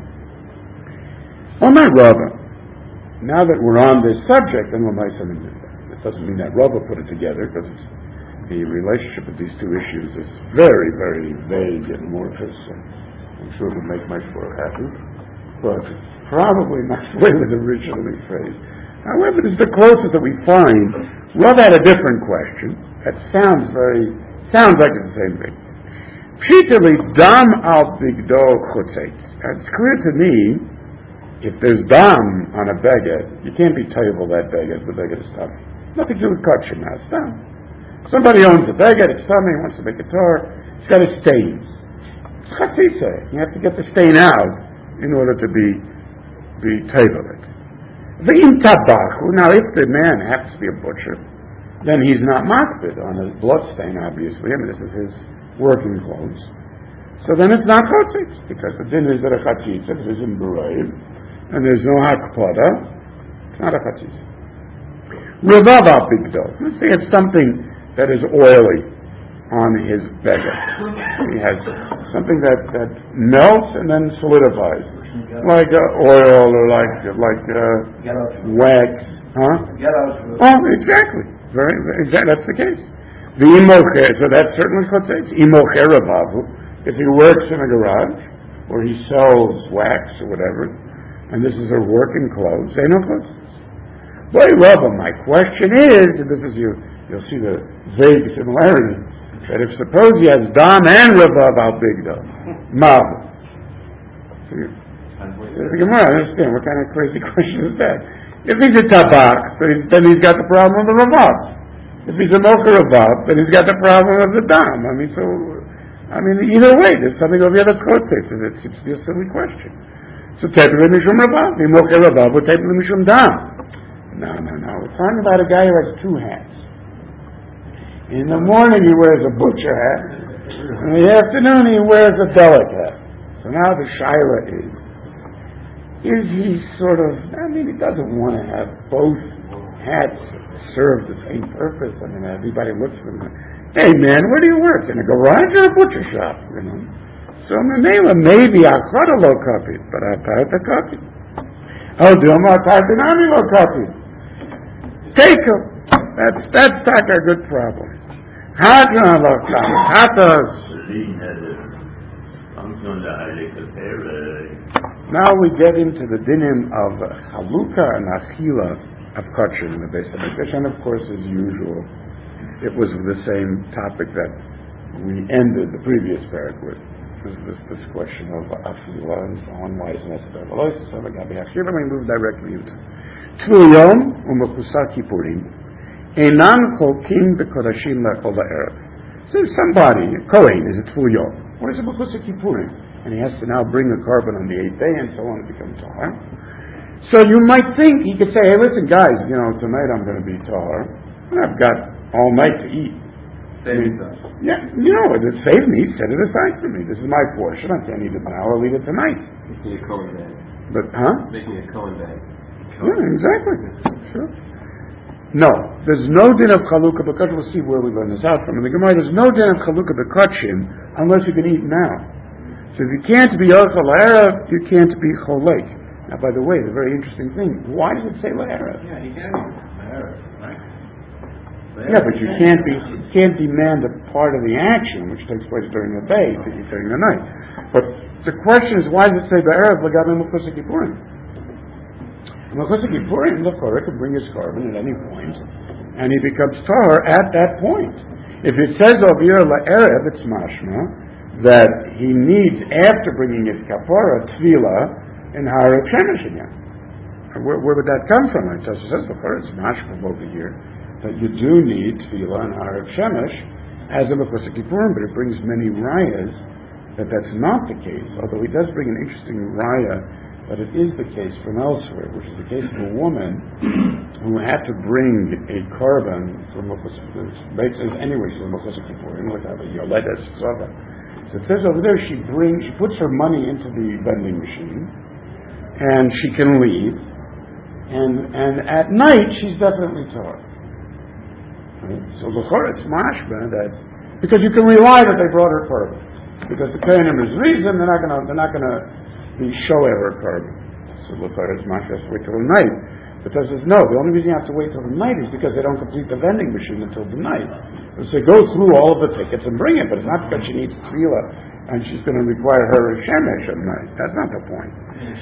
Oh, my Rava. Now that we're on this subject, then we'll make something different. It doesn't mean that Rava put it together, because the relationship of these two issues is very, very vague and amorphous, and I'm sure it would make my Shmuel happy, but probably not the way it was originally phrased. However, this is the closest that we find. Rava had a different question that sounds very, sounds like it's the same thing. Pshitali dam al bigdo chutzetz. It's clear to me, if there's dam on a beged, you can't be table that beged. The beged is tummy. Nothing to do with kachim now. It's dam. Somebody owns a beged. It's tummy. He wants to make a Torah. It's got a stain. It's chatzitza. You have to get the stain out in order to be be table it. V'im tabachu. Now, if the man happens to be a butcher, then he's not makbid on a blood stain. Obviously, I mean this is his working clothes. So then it's not chatzitz, because the din is that a chatzitza is in b'roim, and there's no hakpada. It's not a chatzitza. Revav al bigdo. Let's say it's something that is oily on his beged. He has something that, that melts and then solidifies, like uh, oil or like like uh, wax, huh? Oh, exactly. Very, very exactly. That's the case. The imocher, so that's certainly chatzitz. Imocher revavu. If he works in a garage or he sells wax or whatever, and this is a working clothes, they no chatzitz. Boy, Rava, my question is, and this is you, you'll see the vague similarity, that if suppose he has dam and revav al bigdo, mav. So you, the Gemara, I understand what kind of crazy question is that? If he's a tabak, so he's, then he's got the problem of the revav. If he's a mocha revav, then he's got the problem of the dam. I mean, so, I mean, either way, there's something over here that's chatzitz, and it seems to be a silly question. So tepele mishum revav, the mocha revav, or tepele mishum dam. No, no, no. We're talking about a guy who has two hats. In the morning he wears a butcher hat. In the afternoon he wears a delic hat. So now the shaila is, is he sort of, I mean, he doesn't want to have both hats serve the same purpose. I mean, everybody looks at him like, hey man, where do you work? In a garage or a butcher shop? You know? So maybe I'll cut a low copy, but I'll cut the copy. Oh, do I'll cut the low copy. Take him. That's that's not a good problem. Hadron lo hatas. Now we get into the dinim of Haluka and Achila of Kachim in the base of Mikdash, and of course, as usual, it was the same topic that we ended the previous parak with. This, this, this question of Achila and so on. Why isn't that the so we move directly into Tvuyom u'Mechusa Kippurim Einan Cholkim bekodashim lechol ha'erev. So somebody, a Kohen, is a Tful what is a Mechutz Kippurim? And he has to now bring a carbon on the eighth day and so on to become Tahar. So you might think, he could say, hey, listen guys, you know, tonight I'm going to be Tahar, and I've got all night to eat. Save me. Yeah, you know, it save me, set it aside for me. This is my portion, I can't eat it now, I'll eat it tonight. Making a Cohen bag. But, huh? Making a Cohen bag. Yeah, exactly. Sure. No, there's no din of Chalukah B'Kachim. We'll see where we learn this out from. In the Gemara, there's no din of Chalukah B'Kachim unless you can eat now. So if you can't be Yochel La'erev, you can't be Cholek. Now, by the way, the very interesting thing, why does it say La'erev? Yeah, you can be La'erev, right? Yeah, but you can't be you can't demand a part of the action which takes place during the day to eat during the night. But the question is, why does it say Ba'erev L'gabe Mechutz Kippurim? Mechutz Kippurim, the Korah can bring his carbon at any point, and he becomes Tahar at that point. If it says over here La'erev, it's mashma that he needs, after bringing his kapara, tefillah, and harav shemesh again. Where, where would that come from? It says, the Korah, it's mashma over here, that you do need tefillah and harav shemesh as a Mechutz Kippurim, but it brings many rayas that that's not the case, although he does bring an interesting raya but it is the case from elsewhere, which is the case of a woman who had to bring a carbon from Mechutz Kippurim. Anyway, she's a Mechutz Kippurim, like a Yoledes Tzava. So it says over there, she brings, she puts her money into the vending machine, and she can leave, and and at night she's definitely Torah. Right? So l'chorah it's mashma that because you can rely that they brought her carbon, because the Kohanim is reason they're not gonna they're not gonna be show ever carbon. So l'chorah it's mashma has to wait till the night. But Tosfos says no. The only reason you have to wait till the night is because they don't complete the vending machine until the night. So they go through all of the tickets and bring it, but it's not because she needs tefillah and she's going to require her shemesh at night. That's not the point.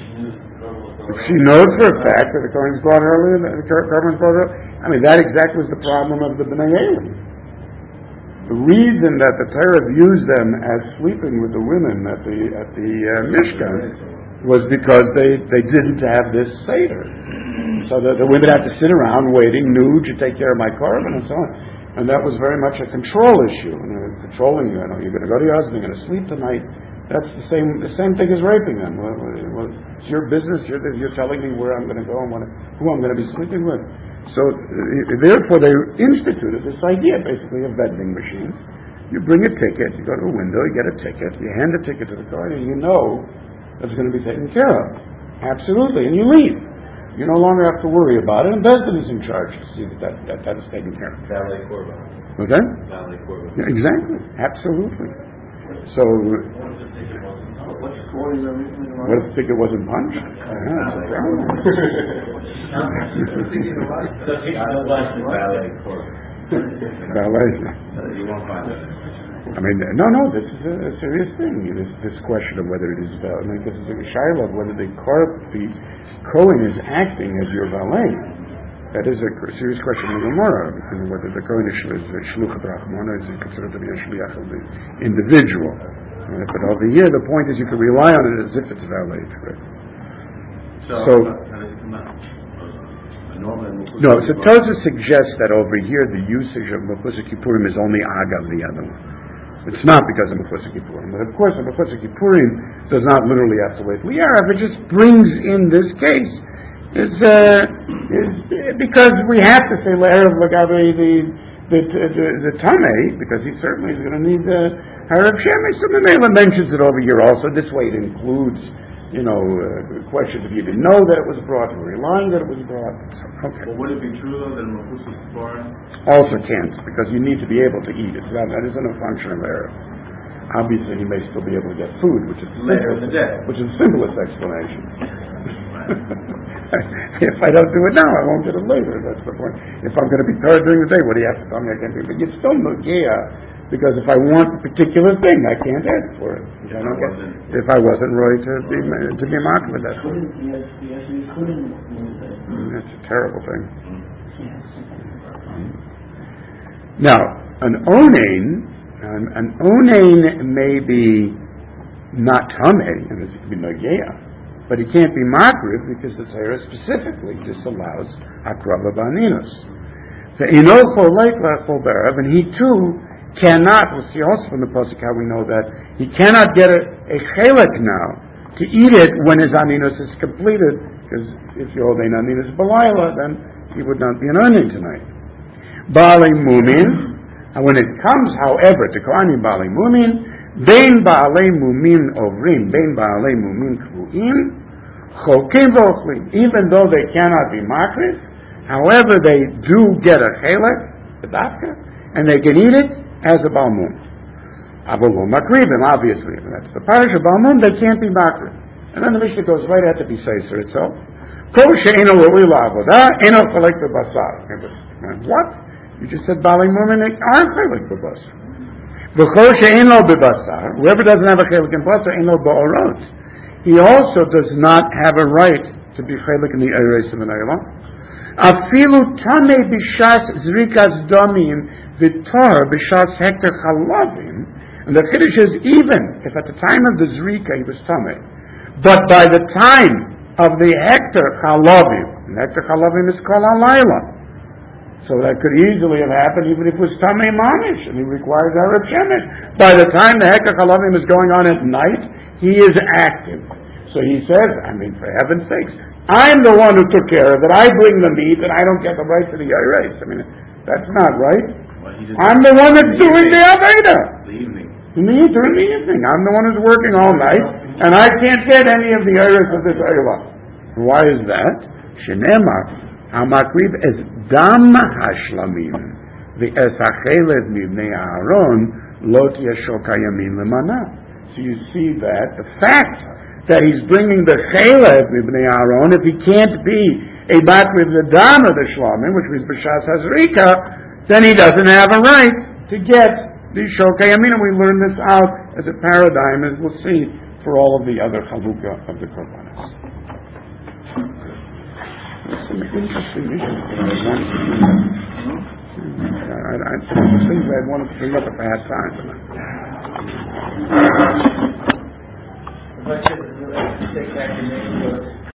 If she knows for a fact that the Kohen's brought earlier, the carbon's brought earlier, I mean, that exactly was the problem of the Bnei Eli. The reason that the Torah views them as sleeping with the women at the at the uh, Mishkan was because they, they didn't have this Seder. So the, the women had to sit around waiting, nude, you take care of my carbon, and so on. And that was very much a control issue. You know, controlling, you know, you're going to go to your husband, you're going to sleep tonight. That's the same the same thing as raping them. Well, well, it's your business. You're, you're telling me where I'm going to go and what, who I'm going to be sleeping with. So, uh, therefore, they instituted this idea, basically, of vending machines. You bring a ticket, you go to a window, you get a ticket, you hand the ticket to the car, and you know that's going to be taken care of. Absolutely. And you leave. You no longer have to worry about it, and Bezdin is in charge to see that that, that, that is taken care of. Valet Korban. Okay? Valet Korban. Yeah, exactly. Absolutely. So, What's the point of everything? what if the ticket wasn't punched? Yeah, that's a problem. Valet Korban. Valet. You won't find it. I mean, no, no, this is a, a serious thing. This this question of whether it is valet. I mean, this is a shaila of whether the car, the Kohen is acting as your valet. That is a serious question in the Gemara, and whether the Kohen is shluchat rachmana is considered to be a shliach of the individual. Uh, but over here, the point is you can rely on it as if it's valet. Right? So, so no, so Tosfos suggests that over here the usage of Mechutz Kippurim is only agav the other one. It's not because of Mechutz Kippurim. But of course, the Mechutz Kippurim does not literally have to wait. Li'arav, it just brings in this case is, uh, is because we have to say Li'arav Lagabe the the the, the Tameh, because he certainly is going to need the Harav Shemesh. So the Mela mentions it over here also. This way it includes, you know, uh, the question if you didn't know that it was brought, or relying that it was brought. Okay. Well, would it be true though that Mechutz Kippurim also can't, because you need to be able to eat. It's not, that isn't a function of error. Obviously, you may still be able to get food, which is the later in the day, which is the simplest explanation. If I don't do it now, I won't get it later. That's the point. If I'm going to be tired during the day, what do you have to tell me I can't do? But you're still Nogia, because if I want a particular thing, I can't ask for it. If I, don't get, if I wasn't ready to be to be mocked with that. That's a terrible thing. Now, an onain, an, an onain may be not tameh, and it could be nogeah, but it can't be makriv because the Torah specifically disallows akrava ba'aninos. And he too cannot, we'll see also from the Pasuk how we know that, he cannot get a, a chelek now to eat it when his aninus is completed, because if you hold an aninus b'layla, then he would not be an onion tonight. Baalei mumin, and when it comes, however, to Kohanim Baalei mumin, bein Baalei mumin ovrim, bein Baalei mumin kruim, chokim v'ochlim, even though they cannot be makriv, however, they do get a chelek, a dafka, and they can eat it as a balmum. Avalum makrivim, obviously. That's the parish of balmum, they can't be makriv. And then the Mishnah goes right at the Bisayser itself. Kol she'eno ro'ui la'avodah, eno chalek b'basar. What? You just said Baalei mumin aren't chalek b'basar. V'chol she'eno b'basar, whoever doesn't have a chalek in basar, eno ba'orot. He also does not have a right to be chalek in the Eres of an Eilah. Afilu tamei b'shas zrikas domim v'tor b'shas hekter chalavim. And the Kiddush is even if at the time of the zrika he was tamei, but by the time of the hekter chalavim, and hekter chalavim is called alayla, so that could easily have happened even if it was tamei manish and he requires Erev Shemesh. By the time the hekter chalavim is going on at night, he is active. So he says, I mean, for heaven's sakes, I'm the one who took care of it. I bring the meat, and I don't get the right to the Eres. I mean, that's not right. Well, I'm the one that's doing the Aveda. The evening. In the, during the evening. I'm the one who's working all night, and I can't get any of the Eres of this Eilah. Why is that? Shenemar, HaMakriv es dam hashlamim, v'es ha'cheled mivnei Aaron, lo tiyasho kayamin lemana. So you see that, the fact that he's bringing the Chelev Mibnei Aaron, if he can't be a Makriv the Dam of the Shlamim, which means B'Shas Hazrika, then he doesn't have a right to get the Shokei Yamin, and we learn this out as a paradigm, as we'll see, for all of the other Chalukah of the Korbanos. There's some interesting issues that I want to I, I, I think I wanted to bring up if I had time tonight. Take back your name.